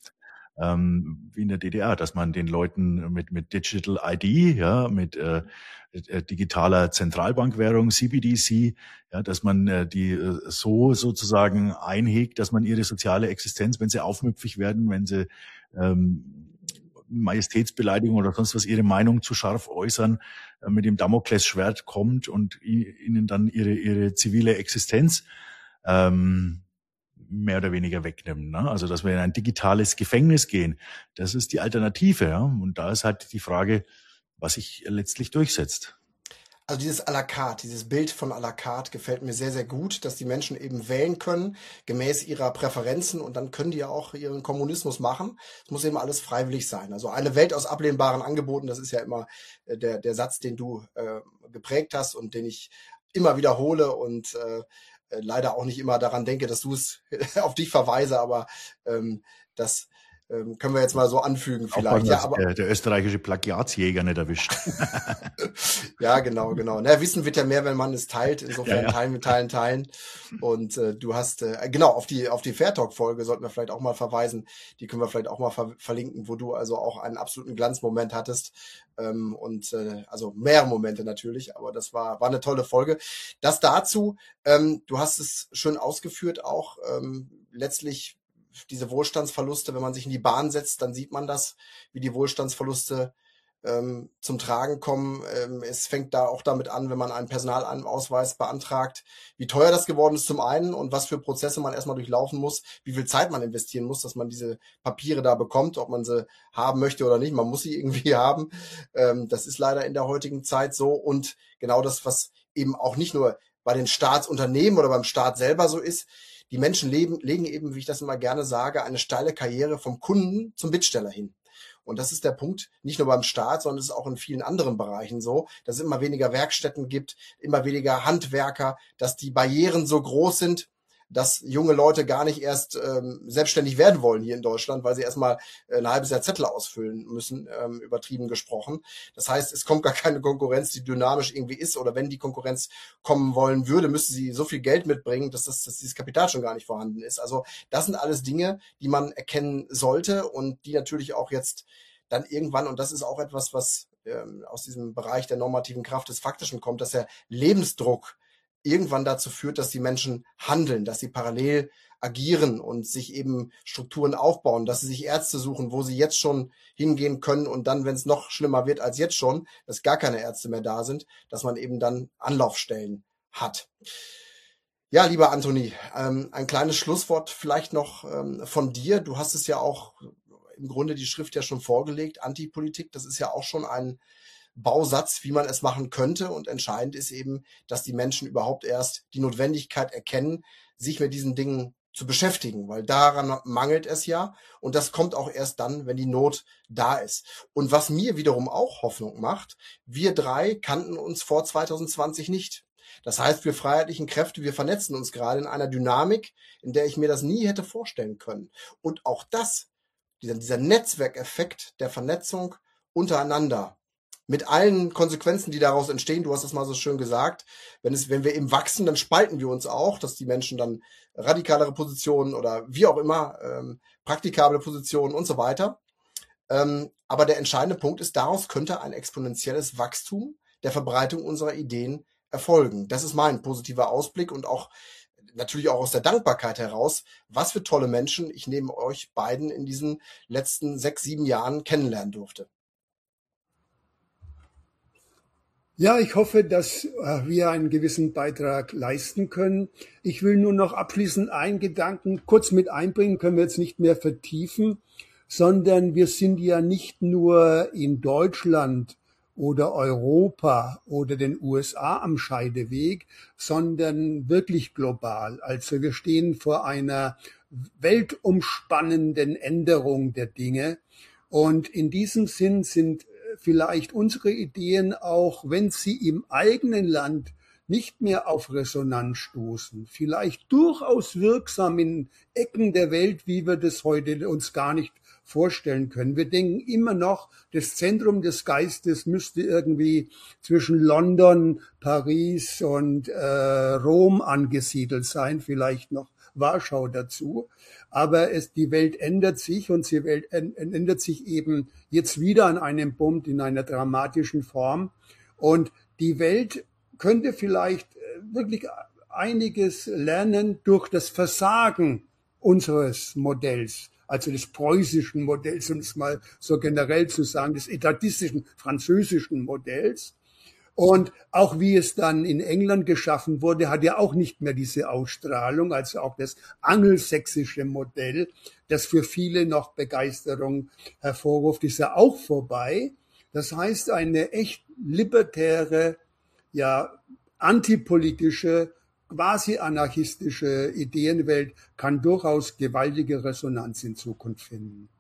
Ähm, wie in der D D R, dass man den Leuten mit mit Digital I D, ja, mit äh, äh, digitaler Zentralbankwährung, C B D C, ja, dass man äh, die äh, so sozusagen einhegt, dass man ihre soziale Existenz, wenn sie aufmüpfig werden, wenn sie ähm, Majestätsbeleidigung oder sonst was, ihre Meinung zu scharf äußern, äh, mit dem Damoklesschwert kommt und ihnen dann ihre ihre zivile Existenz ähm, mehr oder weniger wegnehmen. Ne? Also, dass wir in ein digitales Gefängnis gehen, das ist die Alternative. Ja? Und da ist halt die Frage, was sich letztlich durchsetzt.
Also dieses à la carte, dieses Bild von à la carte gefällt mir sehr, sehr gut, dass die Menschen eben wählen können, gemäß ihrer Präferenzen, und dann können die ja auch ihren Kommunismus machen. Es muss eben alles freiwillig sein. Also eine Welt aus ablehnbaren Angeboten, das ist ja immer äh, der, der Satz, den du äh, geprägt hast und den ich immer wiederhole und äh, leider auch nicht immer daran denke, dass du es auf dich verweise, aber ähm, das ähm, können wir jetzt mal so anfügen vielleicht.
Ja, aber der, der österreichische Plagiatsjäger nicht erwischt.
Ja, genau, genau. Na, Wissen wird ja mehr, wenn man es teilt. Insofern
ja, ja.
teilen wir, teilen, teilen. Und äh, du hast, äh, genau, auf die auf die Fair Talk-Folge sollten wir vielleicht auch mal verweisen. Die können wir vielleicht auch mal ver verlinken, wo du also auch einen absoluten Glanzmoment hattest. Ähm, und äh, also mehrere Momente natürlich, aber das war war eine tolle Folge. Das dazu, ähm, du hast es schön ausgeführt auch, ähm, letztlich diese Wohlstandsverluste, wenn man sich in die Bahn setzt, dann sieht man das, wie die Wohlstandsverluste ähm, zum Tragen kommen. Ähm, es fängt da auch damit an, wenn man einen Personalausweis beantragt, wie teuer das geworden ist zum einen und was für Prozesse man erstmal durchlaufen muss, wie viel Zeit man investieren muss, dass man diese Papiere da bekommt, ob man sie haben möchte oder nicht. Man muss sie irgendwie haben. Ähm, das ist leider in der heutigen Zeit so. Und genau das, was eben auch nicht nur bei den Staatsunternehmen oder beim Staat selber so ist, die Menschen leben, legen eben, wie ich das immer gerne sage, eine steile Karriere vom Kunden zum Bittsteller hin. Und das ist der Punkt, nicht nur beim Staat, sondern es ist auch in vielen anderen Bereichen so, dass es immer weniger Werkstätten gibt, immer weniger Handwerker, dass die Barrieren so groß sind, dass junge Leute gar nicht erst ähm, selbstständig werden wollen hier in Deutschland, weil sie erstmal ein halbes Jahr Zettel ausfüllen müssen, ähm, übertrieben gesprochen. Das heißt, es kommt gar keine Konkurrenz, die dynamisch irgendwie ist, oder wenn die Konkurrenz kommen wollen würde, müsste sie so viel Geld mitbringen, dass, das, dass dieses Kapital schon gar nicht vorhanden ist. Also das sind alles Dinge, die man erkennen sollte und die natürlich auch jetzt dann irgendwann, und das ist auch etwas, was ähm, aus diesem Bereich der normativen Kraft des Faktischen kommt, dass der Lebensdruck irgendwann dazu führt, dass die Menschen handeln, dass sie parallel agieren und sich eben Strukturen aufbauen, dass sie sich Ärzte suchen, wo sie jetzt schon hingehen können und dann, wenn es noch schlimmer wird als jetzt schon, dass gar keine Ärzte mehr da sind, dass man eben dann Anlaufstellen hat. Ja, lieber Anthony, ähm, ein kleines Schlusswort vielleicht noch ähm, von dir. Du hast es ja auch im Grunde die Schrift ja schon vorgelegt, Antipolitik, das ist ja auch schon ein Bausatz, wie man es machen könnte. Und entscheidend ist eben, dass die Menschen überhaupt erst die Notwendigkeit erkennen, sich mit diesen Dingen zu beschäftigen, weil daran mangelt es ja. Und das kommt auch erst dann, wenn die Not da ist. Und was mir wiederum auch Hoffnung macht, wir drei kannten uns vor zwanzig zwanzig nicht. Das heißt, wir freiheitlichen Kräfte, wir vernetzen uns gerade in einer Dynamik, in der ich mir das nie hätte vorstellen können. Und auch das, dieser, dieser Netzwerkeffekt der Vernetzung untereinander, mit allen Konsequenzen, die daraus entstehen, du hast es mal so schön gesagt, wenn es, wenn wir eben wachsen, dann spalten wir uns auch, dass die Menschen dann radikalere Positionen oder wie auch immer, ähm, praktikable Positionen und so weiter. Ähm, aber der entscheidende Punkt ist, daraus könnte ein exponentielles Wachstum der Verbreitung unserer Ideen erfolgen. Das ist mein positiver Ausblick und auch natürlich auch aus der Dankbarkeit heraus, was für tolle Menschen ich neben euch beiden in diesen letzten sechs, sieben Jahren kennenlernen durfte.
Ja, ich hoffe, dass äh, wir einen gewissen Beitrag leisten können. Ich will nur noch abschließend einen Gedanken kurz mit einbringen, können wir jetzt nicht mehr vertiefen, sondern wir sind ja nicht nur in Deutschland oder Europa oder den U S A am Scheideweg, sondern wirklich global. Also wir stehen vor einer weltumspannenden Änderung der Dinge. Und in diesem Sinn sind vielleicht unsere Ideen auch, wenn sie im eigenen Land nicht mehr auf Resonanz stoßen, vielleicht durchaus wirksam in Ecken der Welt, wie wir das heute uns gar nicht vorstellen können. Wir denken immer noch, das Zentrum des Geistes müsste irgendwie zwischen London, Paris und äh, Rom angesiedelt sein, vielleicht noch Warschau dazu. Aber es, die Welt ändert sich und die Welt ändert sich eben jetzt wieder an einem Punkt in einer dramatischen Form. Und die Welt könnte vielleicht wirklich einiges lernen durch das Versagen unseres Modells, also des preußischen Modells, um es mal so generell zu sagen, des etatistischen französischen Modells. Und auch wie es dann in England geschaffen wurde, hat ja auch nicht mehr diese Ausstrahlung, also auch das angelsächsische Modell, das für viele noch Begeisterung hervorruft, ist ja auch vorbei. Das heißt, eine echt libertäre, ja, antipolitische, quasi anarchistische Ideenwelt kann durchaus gewaltige Resonanz in Zukunft finden.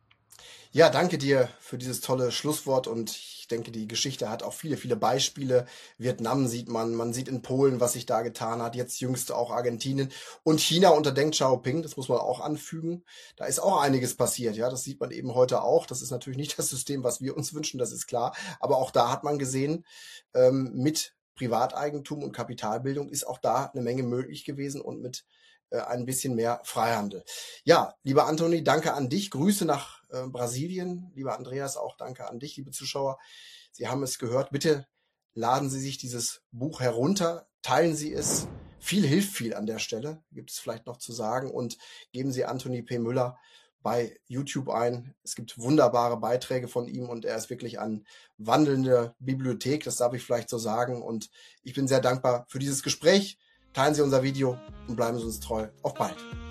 Ja, danke dir für dieses tolle Schlusswort und ich denke, die Geschichte hat auch viele, viele Beispiele. Vietnam sieht man, man sieht in Polen, was sich da getan hat, jetzt jüngst auch Argentinien und China unter Deng Xiaoping, das muss man auch anfügen. Da ist auch einiges passiert, ja, das sieht man eben heute auch. Das ist natürlich nicht das System, was wir uns wünschen, das ist klar, aber auch da hat man gesehen, ähm, mit Privateigentum und Kapitalbildung ist auch da eine Menge möglich gewesen und mit ein bisschen mehr Freihandel. Ja, lieber Anthony, danke an dich. Grüße nach äh, Brasilien. Lieber Andreas, auch danke an dich, liebe Zuschauer. Sie haben es gehört. Bitte laden Sie sich dieses Buch herunter, teilen Sie es. Viel hilft viel an der Stelle, gibt es vielleicht noch zu sagen. Und geben Sie Anthony P. Müller bei YouTube ein. Es gibt wunderbare Beiträge von ihm und er ist wirklich eine wandelnde Bibliothek, das darf ich vielleicht so sagen. Und ich bin sehr dankbar für dieses Gespräch. Teilen Sie unser Video und bleiben Sie uns treu. Auf bald!